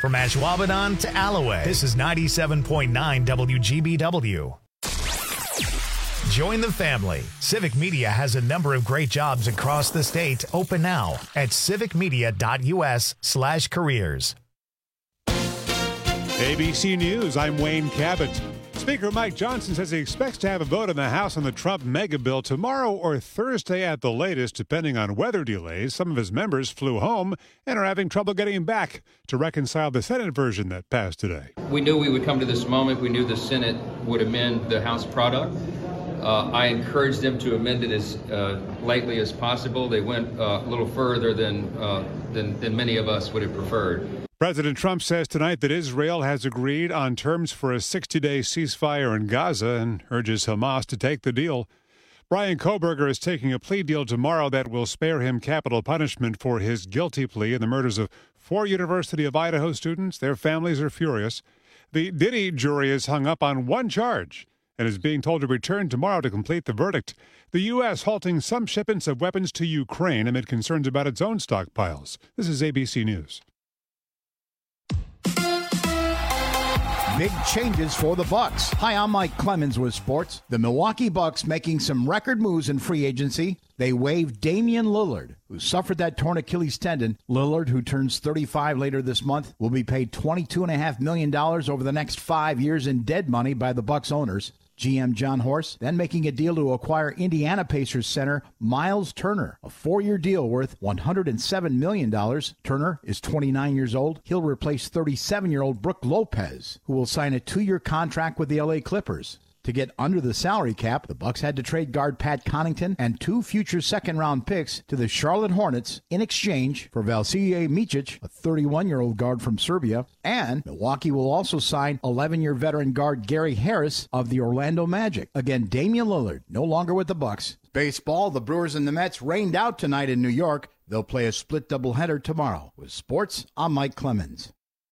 [SPEAKER 1] From Ashwaubenon to Alloway, this is ninety-seven point nine W G B W. Join the family. Civic Media has a number of great jobs across the state open now at civicmedia.us slash careers.
[SPEAKER 2] A B C News, I'm Wayne Cabot. Speaker Mike Johnson says he expects to have a vote in the House on the Trump mega bill tomorrow or Thursday at the latest, depending on weather delays. Some of his members flew home and are having trouble getting back to reconcile the Senate version that passed today.
[SPEAKER 3] We knew we would come to this moment. We knew the Senate would amend the House product. Uh, I encouraged them to amend it as uh, lightly as possible. They went uh, a little further than, uh, than, than many of us would have preferred.
[SPEAKER 2] President Trump says tonight that Israel has agreed on terms for a sixty-day ceasefire in Gaza and urges Hamas to take the deal. Bryan Kohberger is taking a plea deal tomorrow that will spare him capital punishment for his guilty plea in the murders of four University of Idaho students. Their families are furious. The Diddy jury is hung up on one charge and is being told to return tomorrow to complete the verdict. The U S halting some shipments of weapons to Ukraine amid concerns about its own stockpiles. This is A B C News.
[SPEAKER 9] Big changes for the Bucks. Hi, I'm Mike Clemens with sports. The Milwaukee Bucks making some record moves in free agency. They waived Damian Lillard, who suffered that torn Achilles tendon. Lillard, who turns thirty-five later this month, will be paid twenty-two point five million dollars over the next five years in dead money by the Bucks owners. G M John Horst then making a deal to acquire Indiana Pacers center Miles Turner, a four-year deal worth one hundred seven million dollars. Turner is twenty-nine years old. He'll replace thirty-seven-year-old Brook Lopez, who will sign a two-year contract with the L A Clippers. To get under the salary cap, the Bucks had to trade guard Pat Connaughton and two future second-round picks to the Charlotte Hornets in exchange for Vasilije Micic, a thirty-one-year-old guard from Serbia, and Milwaukee will also sign eleven-year veteran guard Gary Harris of the Orlando Magic. Again, Damian Lillard no longer with the Bucks. Baseball, the Brewers and the Mets rained out tonight in New York. They'll play a split doubleheader tomorrow. With sports, I'm Mike Clemens.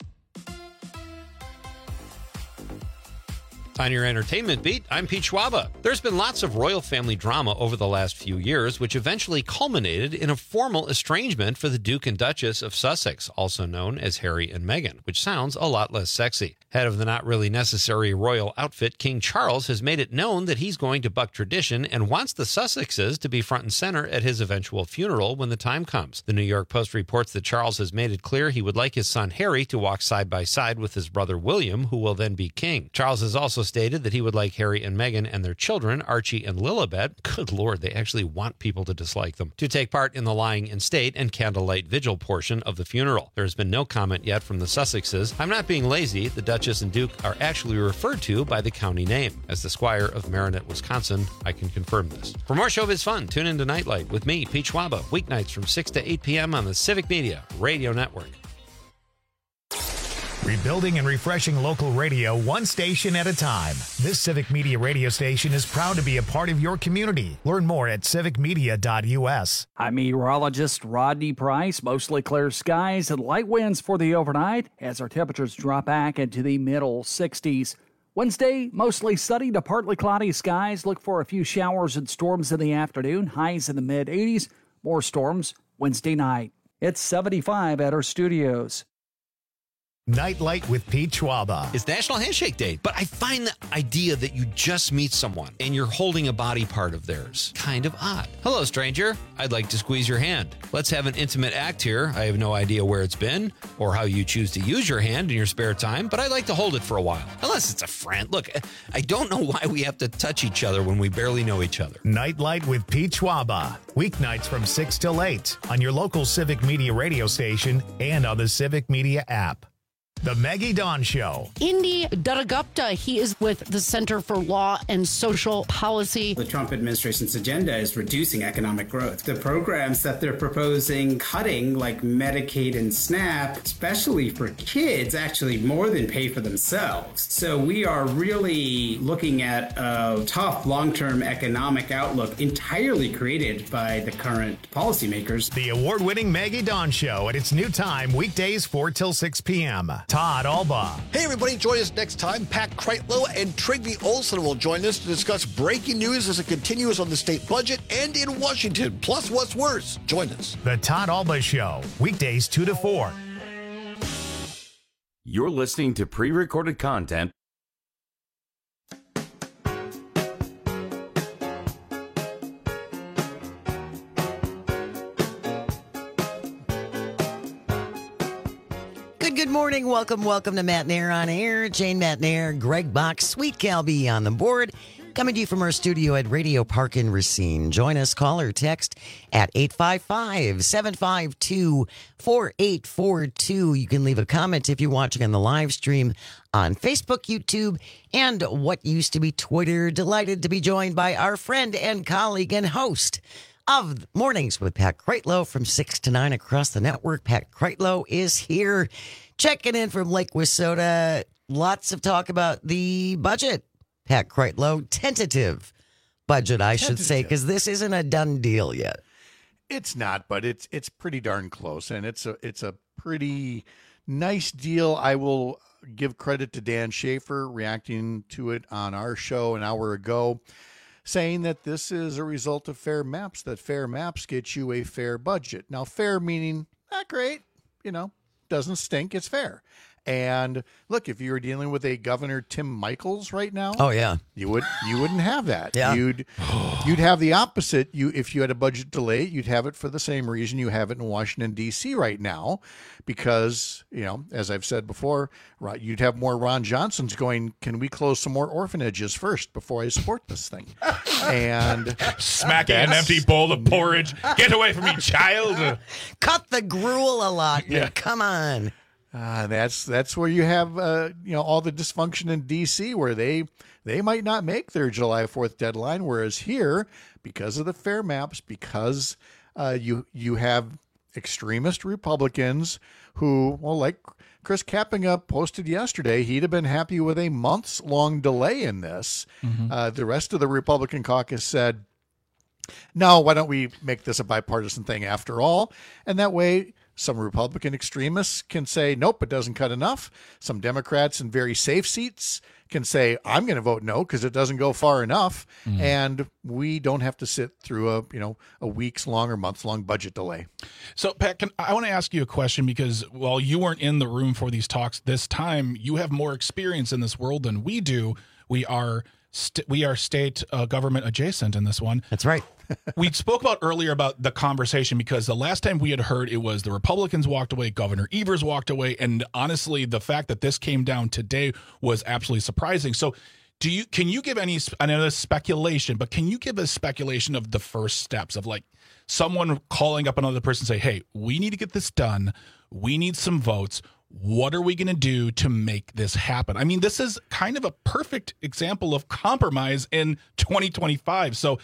[SPEAKER 6] On your entertainment beat, I'm Pete Schwaba. There's been lots of royal family drama over the last few years, which eventually culminated in a formal estrangement for the Duke and Duchess of Sussex, also known as Harry and Meghan, which sounds a lot less sexy. Head of the not really necessary royal outfit, King Charles has made it known that he's going to buck tradition and wants the Sussexes to be front and center at his eventual funeral when the time comes. The New York Post reports that Charles has made it clear he would like his son Harry to walk side by side with his brother William, who will then be king. Charles has also stated that he would like Harry and Meghan and their children, Archie and Lilibet, good lord, they actually want people to dislike them, to take part in the lying in state and candlelight vigil portion of the funeral. There has been no comment yet from the Sussexes. I'm not being lazy. The Duchess and Duke are actually referred to by the county name. As the Squire of Marinette, Wisconsin, I can confirm this. For more showbiz fun, tune in to Nightlight with me, Pete Schwaba, weeknights from six to eight p.m. on the Civic Media Radio Network.
[SPEAKER 1] Rebuilding and refreshing local radio one station at a time. This Civic Media radio station is proud to be a part of your community. Learn more at civic media dot u s.
[SPEAKER 10] I'm meteorologist Rodney Price. Mostly clear skies and light winds for the overnight as our temperatures drop back into the middle sixties. Wednesday, mostly sunny to partly cloudy skies. Look for a few showers and storms in the afternoon. Highs in the mid eighties. More storms Wednesday night. It's seventy-five at our studios.
[SPEAKER 1] Nightlight with Pete Schwaba.
[SPEAKER 6] It's National Handshake Day, but I find the idea that you just meet someone and you're holding a body part of theirs kind of odd. Hello, stranger. I'd like to squeeze your hand. Let's have an intimate act here. I have no idea where it's been or how you choose to use your hand in your spare time, but I'd like to hold it for a while. Unless it's a friend. Look, I don't know why we have to touch each other when we barely know each other.
[SPEAKER 1] Nightlight with Pete Schwaba. Weeknights from six till eight on your local Civic Media radio station and on the Civic Media app. The Maggie Dawn Show.
[SPEAKER 7] Indy Durgupta, he is with the Center for Law and Social Policy.
[SPEAKER 20] The Trump administration's agenda is reducing economic growth. The programs that they're proposing cutting, like Medicaid and SNAP, especially for kids, actually more than pay for themselves. So we are really looking at a tough long-term economic outlook entirely created by the current policymakers.
[SPEAKER 1] The award-winning Maggie Dawn Show at its new time, weekdays four till six p.m. Todd Alba.
[SPEAKER 11] Hey, everybody, join us next time. Pat Kreitlow and Trygve Olsen will join us to discuss breaking news as it continues on the state budget and in Washington. Plus, what's worse? Join us.
[SPEAKER 1] The Todd Alba Show, weekdays two to four.
[SPEAKER 14] You're listening to pre-recorded content.
[SPEAKER 12] Good, good morning. Welcome, welcome to Matt Nair on Air. Jane Matt Nair, Greg Bach, Sweet Calby on the board. Coming to you from our studio at Radio Park in Racine. Join us, call or text at eight five five, seven five two, four eight four two. You can leave a comment if you're watching on the live stream on Facebook, YouTube, and what used to be Twitter. Delighted to be joined by our friend and colleague and host of Mornings with Pat Kreitlow from six to nine across the network. Pat Kreitlow is here, checking in from Lake Wissota. Lots of talk about the budget. Pat Kreitlow, tentative budget, I should
[SPEAKER 4] Tentative.
[SPEAKER 12] say, because this isn't a done deal yet.
[SPEAKER 4] It's not, but it's it's pretty darn close, and it's a it's a pretty nice deal. I will give credit to Dan Schaefer reacting to it on our show an hour ago, saying that this is a result of fair maps, that fair maps get you a fair budget. Now, fair meaning not great, you know, doesn't stink, it's fair. And look, if you were dealing with a Governor Tim Michels right now,
[SPEAKER 12] oh yeah,
[SPEAKER 4] you would you wouldn't have that.
[SPEAKER 12] Yeah.
[SPEAKER 4] You'd you'd have the opposite. You if you had a budget delay, you'd have it for the same reason you have it in Washington D C right now, because you know, as I've said before, right, you'd have more Ron Johnsons going, "Can we close some more orphanages first before I support this thing?" And
[SPEAKER 15] smacking an empty bowl of porridge. Get away from me, child!
[SPEAKER 12] Cut the gruel allotment.
[SPEAKER 4] Yeah.
[SPEAKER 12] Come on.
[SPEAKER 4] Uh, that's that's where you have uh, you know all the dysfunction in D C where they they might not make their July fourth deadline, whereas here, because of the fair maps, because uh, you you have extremist Republicans who, well, like Chris Kappinga posted yesterday, he'd have been happy with a months long delay in this.
[SPEAKER 15] Mm-hmm.
[SPEAKER 4] Uh, the rest of the Republican caucus said, no, why don't we make this a bipartisan thing after all, and that way. Some Republican extremists can say, nope, it doesn't cut enough. Some Democrats in very safe seats can say, I'm going to vote no because it doesn't go far enough.
[SPEAKER 15] Mm.
[SPEAKER 4] And we don't have to sit through a, you know, a weeks long or months long budget delay.
[SPEAKER 15] So, Pat, can, I want to ask you a question because while you weren't in the room for these talks this time, you have more experience in this world than we do. We are st- we are state uh, government adjacent in this one.
[SPEAKER 12] That's right.
[SPEAKER 15] We spoke about earlier about the conversation because the last time we had heard it was the Republicans walked away, Governor Evers walked away, and honestly, the fact that this came down today was absolutely surprising. So, do you can you give any? I know this is speculation, but can you give a speculation of the first steps of like someone calling up another person, and say, "Hey, we need to get this done. We need some votes. What are we going to do to make this happen?" I mean, this is kind of a perfect example of compromise in twenty twenty-five. So,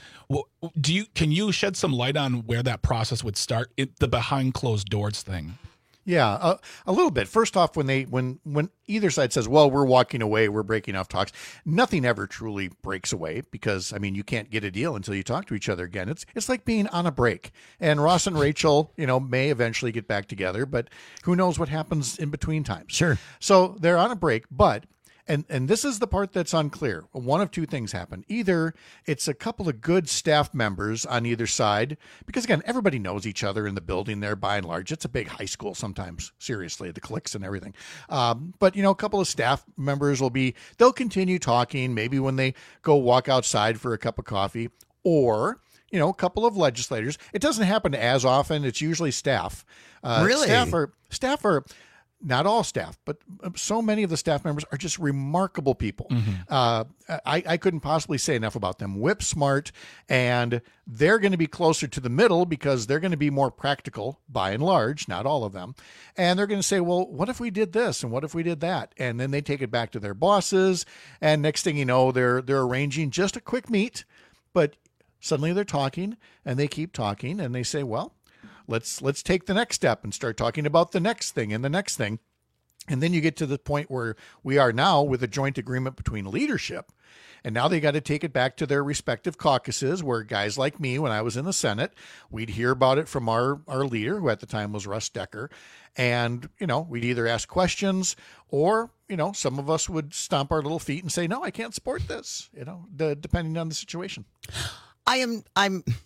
[SPEAKER 15] do you can you shed some light on where that process would start? It, the behind closed doors thing.
[SPEAKER 4] Yeah, uh, a little bit. First off, when they when when either side says, "Well, we're walking away, we're breaking off talks," nothing ever truly breaks away because I mean, you can't get a deal until you talk to each other again. It's it's like being on a break. And Ross and Rachel, you know, may eventually get back together, but who knows what happens in between times.
[SPEAKER 12] Sure.
[SPEAKER 4] So they're on a break, but And and this is the part that's unclear. One of two things happen. Either it's a couple of good staff members on either side, because again, everybody knows each other in the building there by and large. It's a big high school sometimes, seriously, the cliques and everything. Um, but, you know, a couple of staff members will be, they'll continue talking, maybe when they go walk outside for a cup of coffee, or, you know, a couple of legislators. It doesn't happen as often. It's usually staff. Uh,
[SPEAKER 12] Really?
[SPEAKER 4] Staff are, staff are, not all staff, but so many of the staff members are just remarkable people.
[SPEAKER 15] Mm-hmm.
[SPEAKER 4] Uh, I, I couldn't possibly say enough about them. Whip smart, and they're going to be closer to the middle because they're going to be more practical by and large, not all of them. And they're going to say, well, what if we did this? And what if we did that? And then they take it back to their bosses. And next thing you know, they're, they're arranging just a quick meet, but suddenly they're talking and they keep talking and they say, well, Let's let's take the next step and start talking about the next thing and the next thing. And then you get to the point where we are now with a joint agreement between leadership. And now they got to take it back to their respective caucuses where guys like me, when I was in the Senate, we'd hear about it from our, our leader, who at the time was Russ Decker. And, you know, we'd either ask questions or, you know, some of us would stomp our little feet and say, no, I can't support this, you know, the, depending on the situation.
[SPEAKER 12] I am, I'm...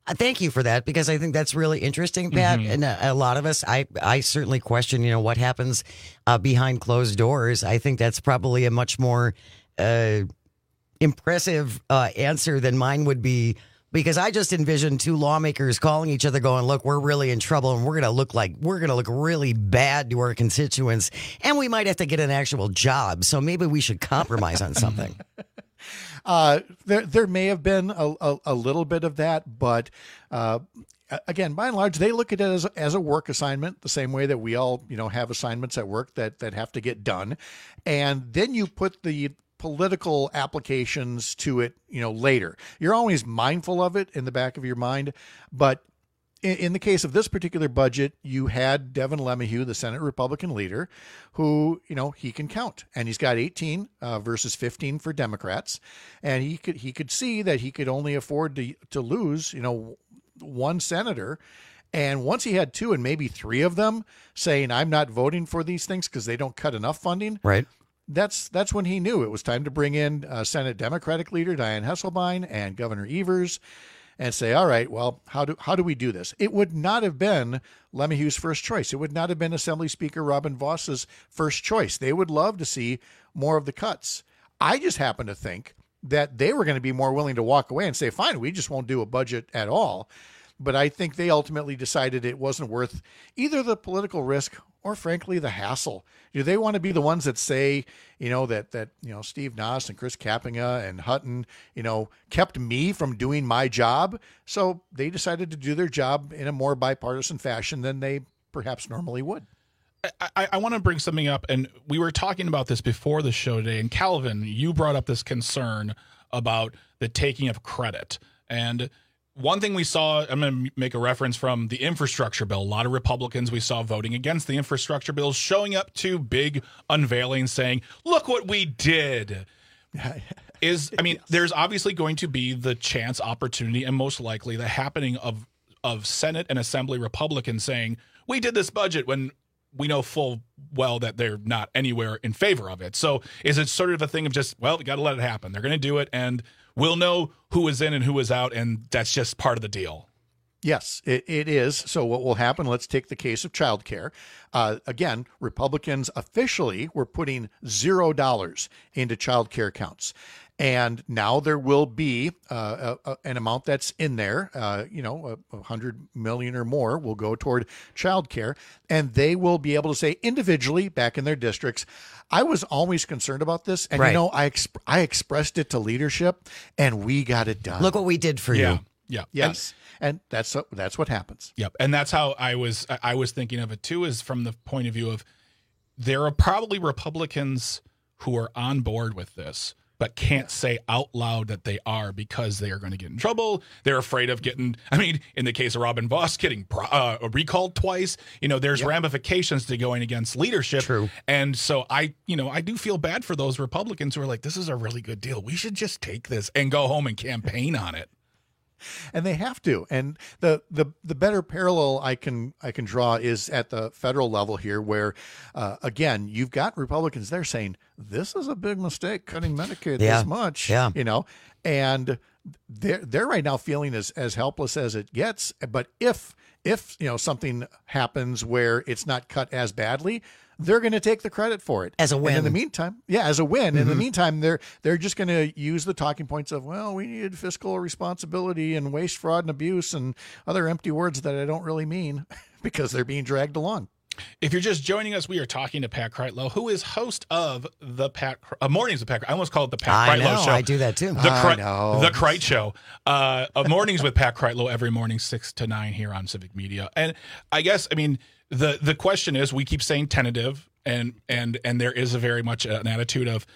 [SPEAKER 12] Uh, Thank you for that, because I think that's really interesting, Pat.
[SPEAKER 15] Mhm.
[SPEAKER 12] And uh, a lot of us, I, I certainly question, you know, what happens uh, behind closed doors. I think that's probably a much more uh, impressive uh, answer than mine would be, because I just envision two lawmakers calling each other going, look, we're really in trouble and we're going to look like we're going to look really bad to our constituents, and we might have to get an actual job. So maybe we should compromise on something.
[SPEAKER 4] Uh, there, there may have been a, a, a little bit of that, but uh, again, by and large, they look at it as, as a work assignment, the same way that we all, you know, have assignments at work that that have to get done, and then you put the political applications to it, you know, later. You're always mindful of it in the back of your mind, but in, in the case of this particular budget, you had Devin LeMahieu, the Senate Republican leader, who, you know, he can count, and he's got eighteen uh, versus fifteen for Democrats, and he could he could see that he could only afford to to lose, you know, one senator. And once he had two and maybe three of them saying, I'm not voting for these things because they don't cut enough funding.
[SPEAKER 12] Right.
[SPEAKER 4] That's that's when he knew it was time to bring in uh, Senate Democratic leader Dianne Hasselbein and Governor Evers and say, all right, well, how do how do we do this? It would not have been LeMahieu's first choice. It would not have been Assembly Speaker Robin Voss's first choice. They would love to see more of the cuts. I just happen to think that they were going to be more willing to walk away and say, fine, we just won't do a budget at all. But I think they ultimately decided it wasn't worth either the political risk or, frankly, the hassle. Do they want to be the ones that say, you know, that, that you know, Steve Nass and Chris Kapenga and Hutton, you know, kept me from doing my job? So they decided to do their job in a more bipartisan fashion than they perhaps normally would.
[SPEAKER 15] I, I want to bring something up, and we were talking about this before the show today, and Calvin, you brought up this concern about the taking of credit. And one thing we saw, I'm going to make a reference from the infrastructure bill. A lot of Republicans we saw voting against the infrastructure bill, showing up to big unveilings saying, look what we did. Is I mean, there's obviously going to be the chance, opportunity, and most likely the happening of of Senate and Assembly Republicans saying, we did this budget when we know full well that they're not anywhere in favor of it. So is it sort of a thing of just, well, we got to let it happen. They're going to do it, and we'll know who is in and who is out, and that's just part of the deal.
[SPEAKER 4] Yes, it, it is. So what will happen, let's take the case of childcare. Uh, again, Republicans officially were putting zero dollars into childcare counts. And now there will be uh, a, a, an amount that's in there, uh, you know, a, a hundred million or more will go toward childcare, and they will be able to say individually back in their districts. I was always concerned about this, and
[SPEAKER 12] Right.
[SPEAKER 4] you know, I exp- I expressed it to leadership, and we got it done.
[SPEAKER 12] Look what we did for
[SPEAKER 15] Yeah.
[SPEAKER 12] you.
[SPEAKER 15] Yeah.
[SPEAKER 4] Yes, and, and that's that's what happens.
[SPEAKER 15] Yep. And that's how I was I was thinking of it too, is from the point of view of there are probably Republicans who are on board with this, but can't say out loud that they are because they are going to get in trouble. They're afraid of getting, I mean, in the case of Robin Voss getting uh, recalled twice, you know, there's
[SPEAKER 4] Yep.
[SPEAKER 15] ramifications to going against leadership.
[SPEAKER 12] True.
[SPEAKER 15] And so I, you know, I do feel bad for those Republicans who are like, this is a really good deal. We should just take this and go home and campaign on it.
[SPEAKER 4] And they have to. And the, the the better parallel I can I can draw is at the federal level here, where uh, again you've got Republicans there saying this is a big mistake cutting Medicaid
[SPEAKER 12] Yeah.
[SPEAKER 4] this much,
[SPEAKER 12] Yeah.
[SPEAKER 4] you know, and they're they're right now feeling as as helpless as it gets. But if if you know something happens where it's not cut as badly, they're going to take the credit for it
[SPEAKER 12] As a
[SPEAKER 4] And
[SPEAKER 12] win.
[SPEAKER 4] in the meantime, yeah, as a win. In the
[SPEAKER 12] Mhm.
[SPEAKER 4] meantime, they're they're just going to use the talking points of, well, we needed fiscal responsibility and waste, fraud, and abuse, and other empty words that I don't really mean because they're being dragged along.
[SPEAKER 15] If you're just joining us, we are talking to Pat Kreitlow, who is host of the Pat uh, Mornings with Pat. I almost call it the Pat
[SPEAKER 12] I
[SPEAKER 15] Kreitlow
[SPEAKER 12] know,
[SPEAKER 15] Show.
[SPEAKER 12] I do that too.
[SPEAKER 15] The,
[SPEAKER 4] I
[SPEAKER 15] Kre-
[SPEAKER 4] know.
[SPEAKER 15] the Kreit Show. Uh, uh, mornings with Pat Kreitlow every morning, six to nine here on Civic Media. And I guess, I mean, the the question is, we keep saying tentative, and and and there is a very much an attitude of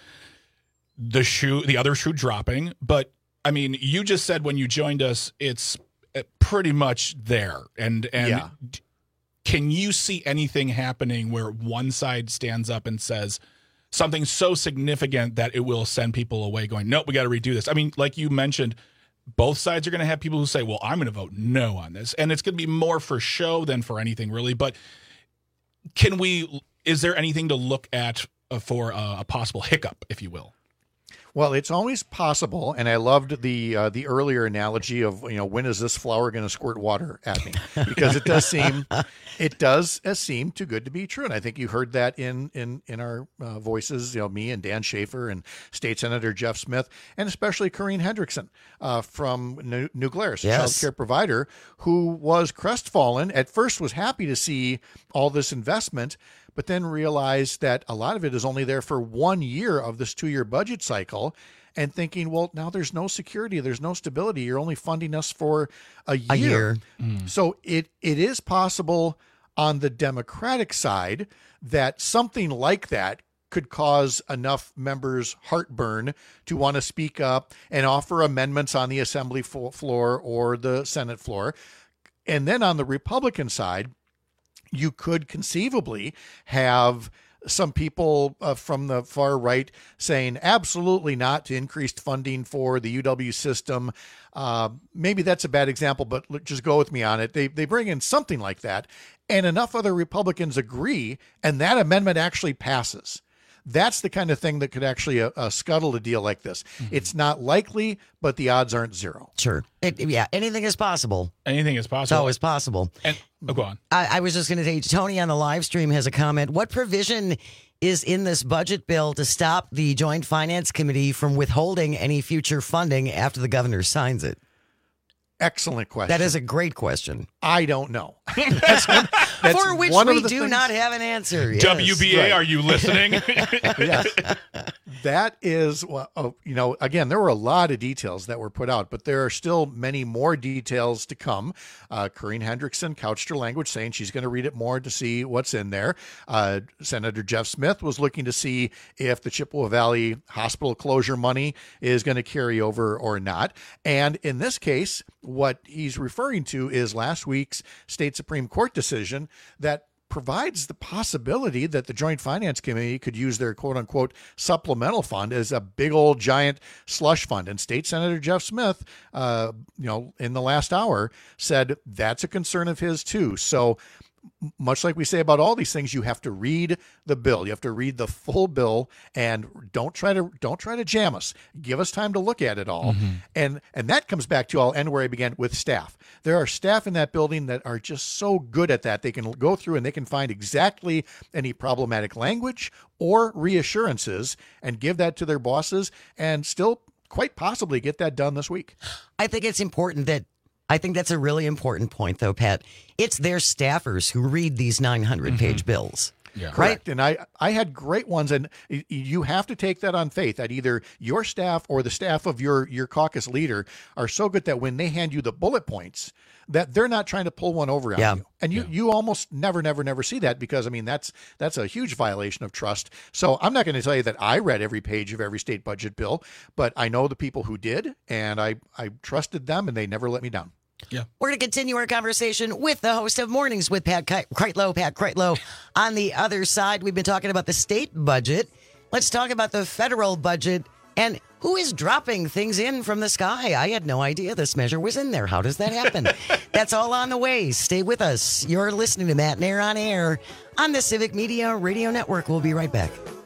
[SPEAKER 15] the shoe, the other shoe dropping. But I mean, you just said when you joined us, it's uh, pretty much there. And and.
[SPEAKER 4] Yeah.
[SPEAKER 15] Can you see anything happening where one side stands up and says something so significant that it will send people away going, nope, we got to redo this? I mean, like you mentioned, both sides are going to have people who say, well, I'm going to vote no on this. And it's going to be more for show than for anything really. But can we, is there anything to look at uh, for a, a possible hiccup, if you will?
[SPEAKER 4] Well, it's always possible, and I loved the uh, the earlier analogy of, you know, when is this flower going to squirt water at me? Because it does seem it does uh, seem too good to be true, and I think you heard that in in in our uh, voices, you know, me and Dan Schaefer and State Senator Jeff Smith, and especially Corrine Hendrickson uh, from New, New Glarus,
[SPEAKER 12] Yes.
[SPEAKER 4] child care provider, who was crestfallen. At first, was happy to see all this investment, but then realized that a lot of it is only there for one year of this two-year budget cycle, and thinking, well, now there's no security, there's no stability. You're only funding us for a year.
[SPEAKER 12] A year.
[SPEAKER 4] So it it is possible on the Democratic side that something like that could cause enough members heartburn to want to speak up and offer amendments on the Assembly fo- floor or the Senate floor. And then on the Republican side, you could conceivably have some people uh, from the far right saying absolutely not to increased funding for the U W system. Uh, maybe that's a bad example, but l- just go with me on it. They they bring in something like that, and enough other Republicans agree, and that amendment actually passes. That's the kind of thing that could actually uh, uh, scuttle a deal like this. Mm-hmm. It's not likely, but the odds aren't zero.
[SPEAKER 12] Sure. It, yeah, anything is possible.
[SPEAKER 15] Anything is
[SPEAKER 12] It's
[SPEAKER 15] possible.
[SPEAKER 12] always possible.
[SPEAKER 15] And oh, go on.
[SPEAKER 12] I, I was just going to say, Tony on the live stream has a comment. What provision is in this budget bill to stop the Joint Finance Committee from withholding any future funding after the governor signs it?
[SPEAKER 4] Excellent question.
[SPEAKER 12] That is a great question.
[SPEAKER 4] I don't know. that's one, that's
[SPEAKER 12] For which
[SPEAKER 4] one
[SPEAKER 12] we
[SPEAKER 4] of the
[SPEAKER 12] do
[SPEAKER 4] things-
[SPEAKER 12] not have an answer. Yes.
[SPEAKER 15] W B A,
[SPEAKER 4] Right.
[SPEAKER 15] are you listening?
[SPEAKER 4] Yes. That is, well, oh, you know, again, there were a lot of details that were put out, but there are still many more details to come. Uh, Corrine Hendrickson couched her language saying she's going to read it more to see what's in there. Uh, Senator Jeff Smith was looking to see if the Chippewa Valley hospital closure money is going to carry over or not. And in this case, what he's referring to is last week's state Supreme Court decision that provides the possibility that the Joint Finance Committee could use their quote unquote supplemental fund as a big old giant slush fund. And State Senator Jeff Smith, uh, you know, in the last hour said that's a concern of his too. So much like we say about all these things, you have to read the bill. You have to read the full bill, and don't try to don't try to jam us. Give us time to look at it all.
[SPEAKER 15] Mm-hmm.
[SPEAKER 4] And and that comes back to, I'll end where I began, with staff. There are staff in that building that are just so good at that. They can go through and they can find exactly any problematic language or reassurances and give that to their bosses and still quite possibly get that done this week.
[SPEAKER 12] I think it's important that I think that's a really important point, though, Pat. It's their staffers who read these nine hundred page bills.
[SPEAKER 15] Yeah.
[SPEAKER 4] Correct. And I, I had great ones, and y- you have to take that on faith that either your staff or the staff of your, your caucus leader are so good that when they hand you the bullet points, that they're not trying to pull one over on
[SPEAKER 12] Yeah.
[SPEAKER 4] you. And you, you almost never, never, never see that, because I mean, that's, that's a huge violation of trust. So I'm not going to tell you that I read every page of every state budget bill, but I know the people who did, and I, I trusted them, and they never let me down.
[SPEAKER 15] Yeah.
[SPEAKER 12] We're going to continue our conversation with the host of Mornings with Pat Kreitlow. Pat Kreitlow. On the other side, we've been talking about the state budget. Let's talk about the federal budget and who is dropping things in from the sky. I had no idea this measure was in there. How does that happen? That's all on the way. Stay with us. You're listening to Matt Nair on Air on the Civic Media Radio Network. We'll be right back.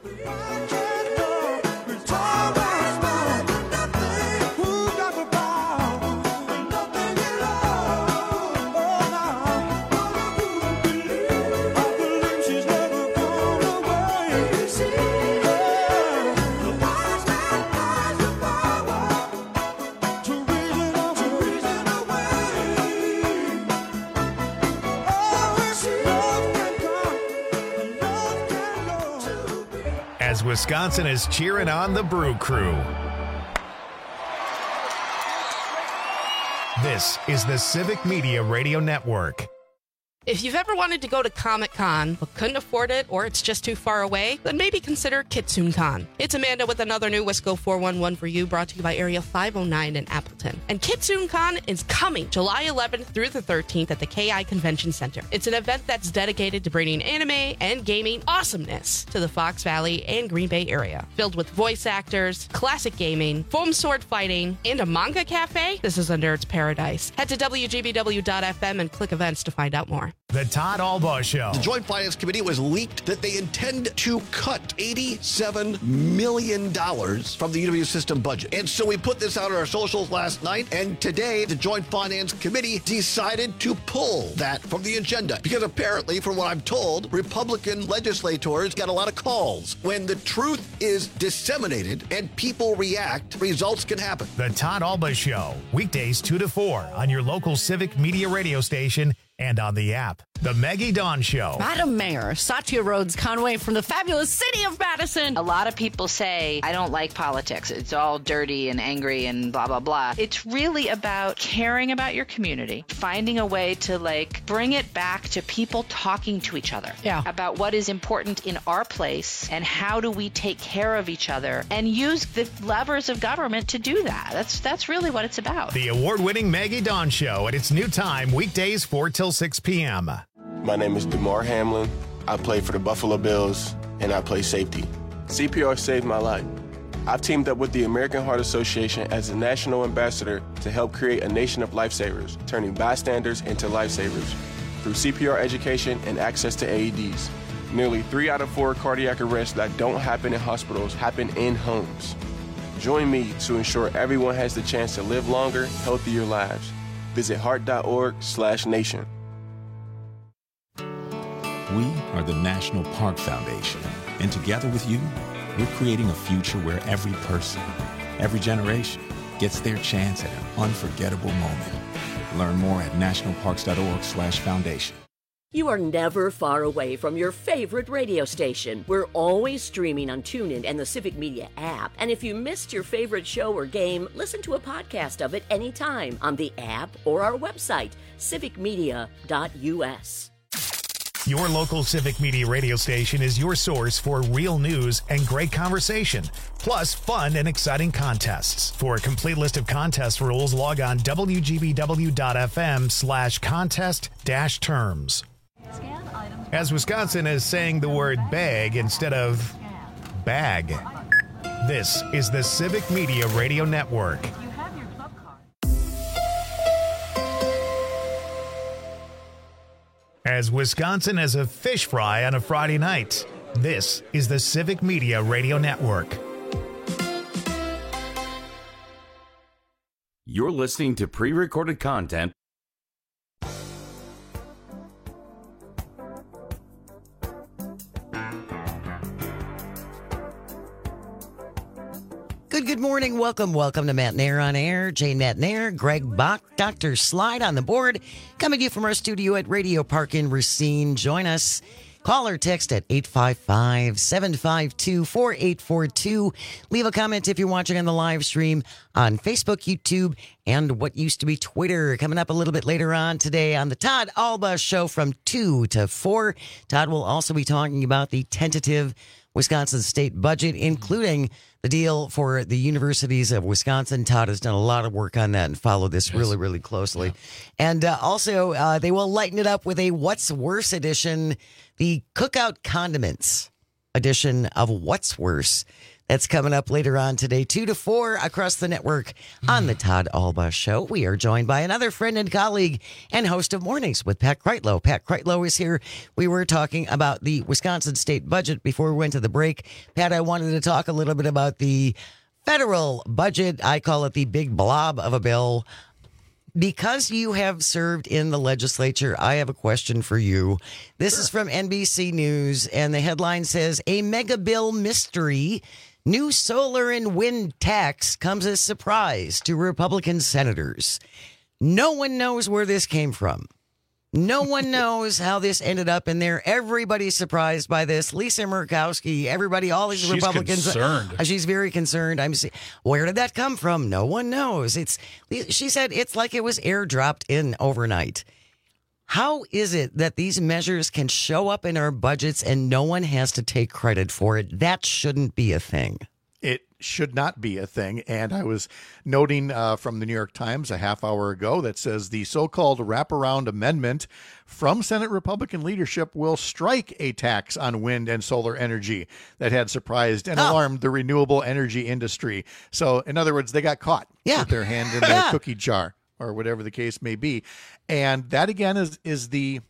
[SPEAKER 1] As Wisconsin is cheering on the Brew Crew. This is the Civic Media Radio Network.
[SPEAKER 7] If you've ever wanted to go to Comic-Con but couldn't afford it, or it's just too far away, then maybe consider KitsoonCon. It's Amanda with another new Wisco four one one for you, brought to you by Area five oh nine in Appleton. And KitsoonCon is coming July eleventh through the thirteenth at the K I Convention Center. It's an event that's dedicated to bringing anime and gaming awesomeness to the Fox Valley and Green Bay area. Filled with voice actors, classic gaming, foam sword fighting, and a manga cafe, this is a nerd's paradise. Head to W G B W dot F M and click events to find out more.
[SPEAKER 1] The Todd Albaugh Show.
[SPEAKER 11] The Joint Finance Committee was leaked that they intend to cut eighty-seven million dollars from the U W system budget. And so we put this out on our socials last night, and today the Joint Finance Committee decided to pull that from the agenda. Because apparently, from what I'm told, Republican legislators got a lot of calls. When the truth is disseminated and people react, results can happen.
[SPEAKER 1] The Todd Albaugh Show, weekdays two to four on your local Civic Media radio station and on the app. The Maggie Dawn Show.
[SPEAKER 5] Madam Mayor, Satya Rhodes Conway from the fabulous city of Madison.
[SPEAKER 8] A lot of people say, I don't like politics. It's all dirty and angry and blah, blah, blah. It's really about caring about your community, finding a way to, like, bring it back to people talking to each other
[SPEAKER 5] yeah.
[SPEAKER 8] about what is important in our place and how do we take care of each other and use the levers of government to do that. That's, that's really what it's about.
[SPEAKER 1] The award-winning Maggie Dawn Show at its new time, weekdays four till six p.m.
[SPEAKER 23] My name is DeMar Hamlin. I play for the Buffalo Bills, and I play safety. C P R saved my life. I've teamed up with the American Heart Association as a national ambassador to help create a nation of lifesavers, turning bystanders into lifesavers through C P R education and access to A E Ds. Nearly three out of four cardiac arrests that don't happen in hospitals happen in homes. Join me to ensure everyone has the chance to live longer, healthier lives. Visit heart.org slash nation.
[SPEAKER 24] We are the National Park Foundation, and together with you, we're creating a future where every person, every generation, gets their chance at an unforgettable moment. Learn more at nationalparks.org slash foundation.
[SPEAKER 19] You are never far away from your favorite radio station. We're always streaming on TuneIn and the Civic Media app. And if you missed your favorite show or game, listen to a podcast of it anytime on the app or our website, civic media dot u s.
[SPEAKER 1] Your local Civic Media radio station is your source for real news and great conversation, plus fun and exciting contests. For a complete list of contest rules, log on w g b w dot f m slash contest dash terms. As Wisconsin is saying the word bag instead of bag, this is the Civic Media Radio Network. As Wisconsin has a fish fry on a Friday night, this is the Civic Media Radio Network.
[SPEAKER 14] You're listening to pre-recorded content.
[SPEAKER 12] Good, good morning. Welcome, welcome to Matt Nair on Air. Jane Matt Nair, Greg Bach, Doctor Slide on the board. Coming to you from our studio at Radio Park in Racine. Join us. Call or text at eight five five, seven five two, four eight four two. Leave a comment if you're watching on the live stream on Facebook, YouTube, and what used to be Twitter. Coming up a little bit later on today on the Todd Albaugh Show from two to four. Todd will also be talking about the tentative Wisconsin state budget, including the deal for the universities of Wisconsin. Todd has done a lot of work on that and followed this yes. really, really closely. Yeah. And uh, also, uh, they will lighten it up with a What's Worse edition, the Cookout Condiments edition of What's Worse. That's coming up later on today, two to four across the network on the Todd Albaugh Show. We are joined by another friend and colleague and host of Mornings with Pat Kreitlow. Pat Kreitlow is here. We were talking about the Wisconsin state budget before we went to the break. Pat, I wanted to talk a little bit about the federal budget. I call it the big blob of a bill. Because you have served in the legislature, I have a question for you. This sure. is from N B C News, and the headline says, a mega bill mystery. New solar and wind tax comes as a surprise to Republican senators. No one knows where this came from. No one knows how this ended up in there. Everybody's surprised by this. Lisa Murkowski, everybody, all these
[SPEAKER 15] she's
[SPEAKER 12] Republicans.
[SPEAKER 15] Concerned.
[SPEAKER 12] Uh, she's very concerned. I'm saying, where did that come from? No one knows. It's. She said it's like it was airdropped in overnight. How is it that these measures can show up in our budgets and no one has to take credit for it? That shouldn't be a thing.
[SPEAKER 4] It should not be a thing. And I was noting uh, from the New York Times a half hour ago that says the so-called wraparound amendment from Senate Republican leadership will strike a tax on wind and solar energy that had surprised and oh. alarmed the renewable energy industry. So, in other words, they got caught
[SPEAKER 12] yeah.
[SPEAKER 4] with their hand in their yeah. cookie jar, or whatever the case may be. And that, again, is is the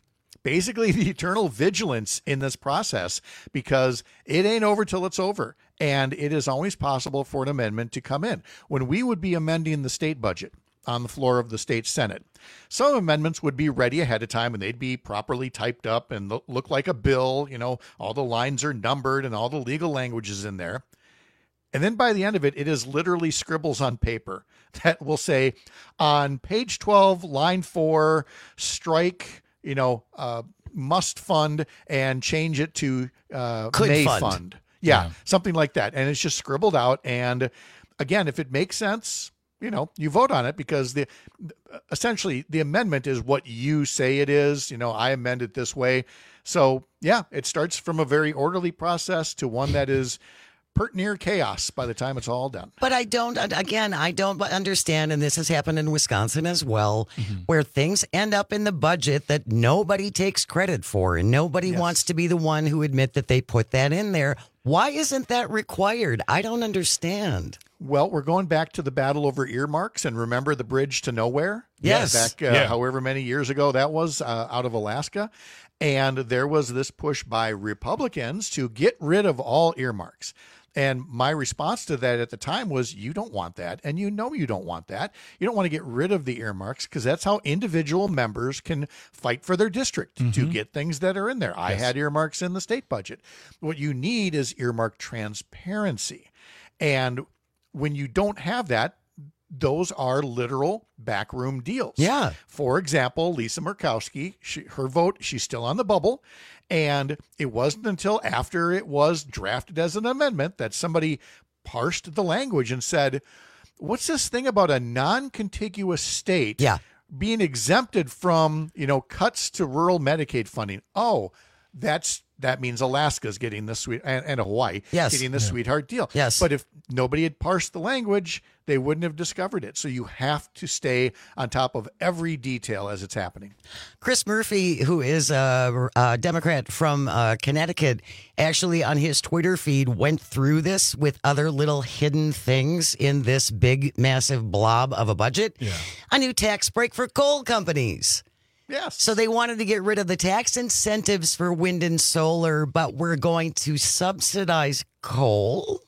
[SPEAKER 4] basically the eternal vigilance in this process, because it ain't over till it's over. And it is always possible for an amendment to come in. When we would be amending the state budget on the floor of the state Senate, some amendments would be ready ahead of time and they'd be properly typed up and look like a bill. You know, all the lines are numbered and all the legal language is in there. And then by the end of it, it is literally scribbles on paper that will say on page twelve, line four, strike, you know, uh, must fund and change it to uh,
[SPEAKER 12] Could
[SPEAKER 4] may
[SPEAKER 12] fund.
[SPEAKER 4] fund. Yeah,
[SPEAKER 15] Yeah.
[SPEAKER 4] something like that. And it's just scribbled out. And again, if it makes sense, you know, you vote on it, because the essentially the amendment is what you say it is. You know, I amend it this way. So yeah, it starts from a very orderly process to one that is pert near chaos by the time it's all done.
[SPEAKER 12] But I don't, again, I don't understand, and this has happened in Wisconsin as well, where things end up in the budget that nobody takes credit for, and nobody
[SPEAKER 4] Yes.
[SPEAKER 12] wants to be the one who admit that they put that in there. Why isn't that required? I don't understand.
[SPEAKER 4] Well, we're going back to the battle over earmarks, and remember the bridge to nowhere?
[SPEAKER 12] Yes.
[SPEAKER 4] Back uh,
[SPEAKER 15] Yeah.
[SPEAKER 4] however many years ago that was, uh, out of Alaska. And there was this push by Republicans to get rid of all earmarks. And my response to that at the time was, you don't want that. And you know you don't want that. You don't want to get rid of the earmarks, because that's how individual members can fight for their district to get things that are in there. I
[SPEAKER 15] Yes.
[SPEAKER 4] had earmarks in the state budget. What you need is earmark transparency. And when you don't have that, those are literal backroom deals.
[SPEAKER 12] Yeah.
[SPEAKER 4] For example, Lisa Murkowski, she, her vote, she's still on the bubble. And it wasn't until after it was drafted as an amendment that somebody parsed the language and said, what's this thing about a non-contiguous state
[SPEAKER 12] Yeah.
[SPEAKER 4] being exempted from, you know, cuts to rural Medicaid funding? Oh, that's that means Alaska's getting the sweet and, and Hawaii
[SPEAKER 12] Yes.
[SPEAKER 4] getting the sweetheart deal.
[SPEAKER 12] Yes.
[SPEAKER 4] But if nobody had parsed the language, they wouldn't have discovered it. So you have to stay on top of every detail as it's happening.
[SPEAKER 12] Chris Murphy, who is a, a Democrat from uh, Connecticut, actually on his Twitter feed went through this with other little hidden things in this big, massive blob of a budget.
[SPEAKER 15] Yeah.
[SPEAKER 12] A new tax break for coal companies.
[SPEAKER 4] Yes.
[SPEAKER 12] So they wanted to get rid of the tax incentives for wind and solar, but we're going to subsidize coal.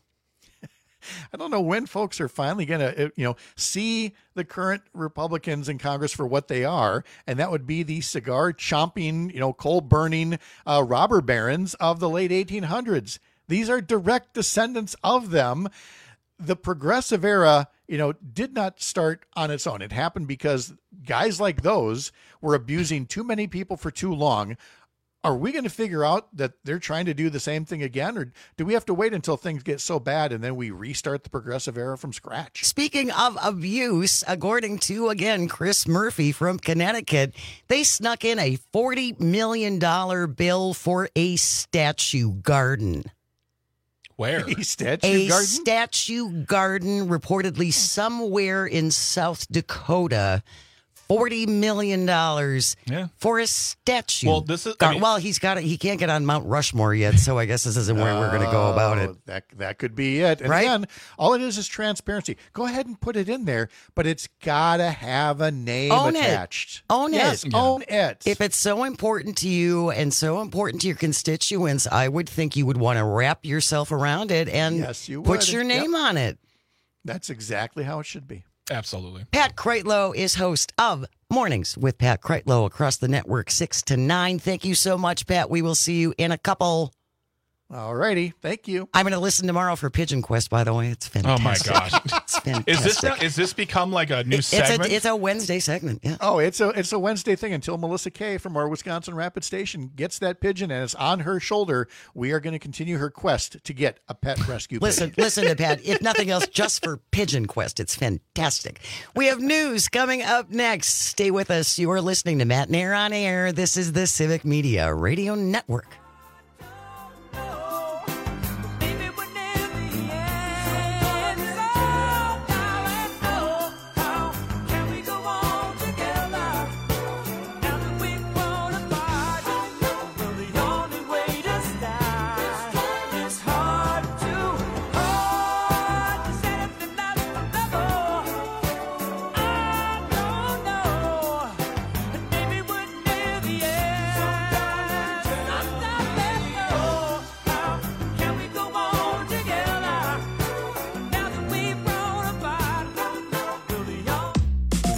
[SPEAKER 4] I don't know when folks are finally going to, you know, see the current Republicans in Congress for what they are, and that would be the cigar chomping, you know, coal burning uh, robber barons of the late eighteen hundreds. These are direct descendants of them. The progressive era, you know, did not start on its own. It happened because guys like those were abusing too many people for too long. Are we going to figure out that they're trying to do the same thing again? Or do we have to wait until things get so bad and then we restart the progressive era from scratch?
[SPEAKER 12] Speaking of abuse, according to, again, Chris Murphy from Connecticut, they snuck in a forty million dollars bill for a statue garden.
[SPEAKER 15] Where?
[SPEAKER 4] A statue
[SPEAKER 12] A
[SPEAKER 4] garden?
[SPEAKER 12] statue garden reportedly somewhere in South Dakota. Forty million dollars
[SPEAKER 15] Yeah.
[SPEAKER 12] for a statue.
[SPEAKER 15] Well, this is- I
[SPEAKER 12] gar-
[SPEAKER 15] mean-
[SPEAKER 12] well, he's got it. He can't get on Mount Rushmore yet, so I guess this isn't where we're going to go about it.
[SPEAKER 4] Oh, That that could be it. And
[SPEAKER 12] Right?
[SPEAKER 4] again, all it is is transparency. Go ahead and put it in there, but it's gotta have a name
[SPEAKER 12] Own
[SPEAKER 4] attached.
[SPEAKER 12] it. Own
[SPEAKER 4] yes,
[SPEAKER 12] it.
[SPEAKER 4] Own it.
[SPEAKER 12] If it's so important to you and so important to your constituents, I would think you would want to wrap yourself around it and
[SPEAKER 4] Yes, you
[SPEAKER 12] put
[SPEAKER 4] would.
[SPEAKER 12] your name
[SPEAKER 4] Yep.
[SPEAKER 12] on it.
[SPEAKER 4] That's exactly how it should be.
[SPEAKER 15] Absolutely.
[SPEAKER 12] Pat Kreitlow is host of Mornings with Pat Kreitlow across the network, six to nine. Thank you so much, Pat. We will see you in a couple.
[SPEAKER 4] All righty. Thank you.
[SPEAKER 12] I'm going to listen tomorrow for Pigeon Quest, by the way. It's
[SPEAKER 15] Oh my
[SPEAKER 12] fantastic.
[SPEAKER 15] gosh.
[SPEAKER 12] It's fantastic.
[SPEAKER 15] Is this now, is this become like a new
[SPEAKER 12] It's
[SPEAKER 15] segment?
[SPEAKER 12] a, it's a Wednesday segment, yeah.
[SPEAKER 4] Oh, it's a it's a Wednesday thing until Melissa Kay from our Wisconsin Rapid Station gets that pigeon and it's on her shoulder. We are going to continue her quest to get a pet rescue
[SPEAKER 12] Listen,
[SPEAKER 4] pigeon.
[SPEAKER 12] listen to Pat. If nothing else, just for Pigeon Quest. It's fantastic. We have news coming up next. Stay with us. You are listening to Matt Nair on Air. This is the Civic Media Radio Network.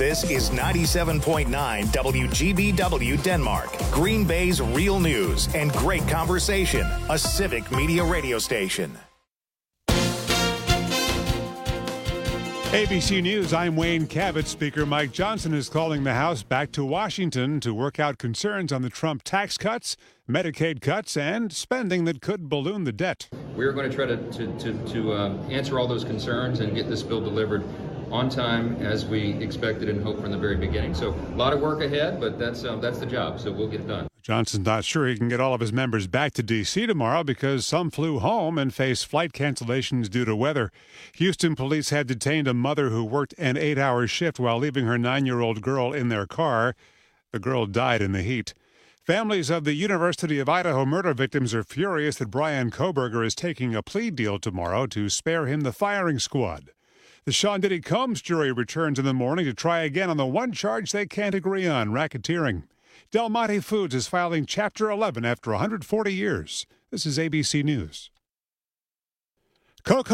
[SPEAKER 1] This is ninety-seven point nine W G B W Denmark, Green Bay's real news and great conversation, a civic media radio station.
[SPEAKER 2] A B C News, I'm Wayne Cabot. Speaker Mike Johnson is calling the House back to Washington to work out concerns on the Trump tax cuts, Medicaid cuts, and spending that could balloon the debt.
[SPEAKER 3] We're going to try to, to, to, to uh, answer all those concerns and get this bill delivered on time as we expected and hoped from the very beginning. So a lot of work ahead, but that's um, that's the job, so we'll get it done.
[SPEAKER 2] Johnson's not sure he can get all of his members back to D C tomorrow because some flew home and face flight cancellations due to weather. Houston police had detained a mother who worked an eight-hour shift while leaving her nine-year-old girl in their car. The girl died in the heat. Families of the University of Idaho murder victims are furious that Bryan Kohberger is taking a plea deal tomorrow to spare him the firing squad. The Sean Diddy Combs jury returns in the morning to try again on the one charge they can't agree on, racketeering. Del Monte Foods is filing Chapter eleven after one hundred forty years. This is A B C News. Coco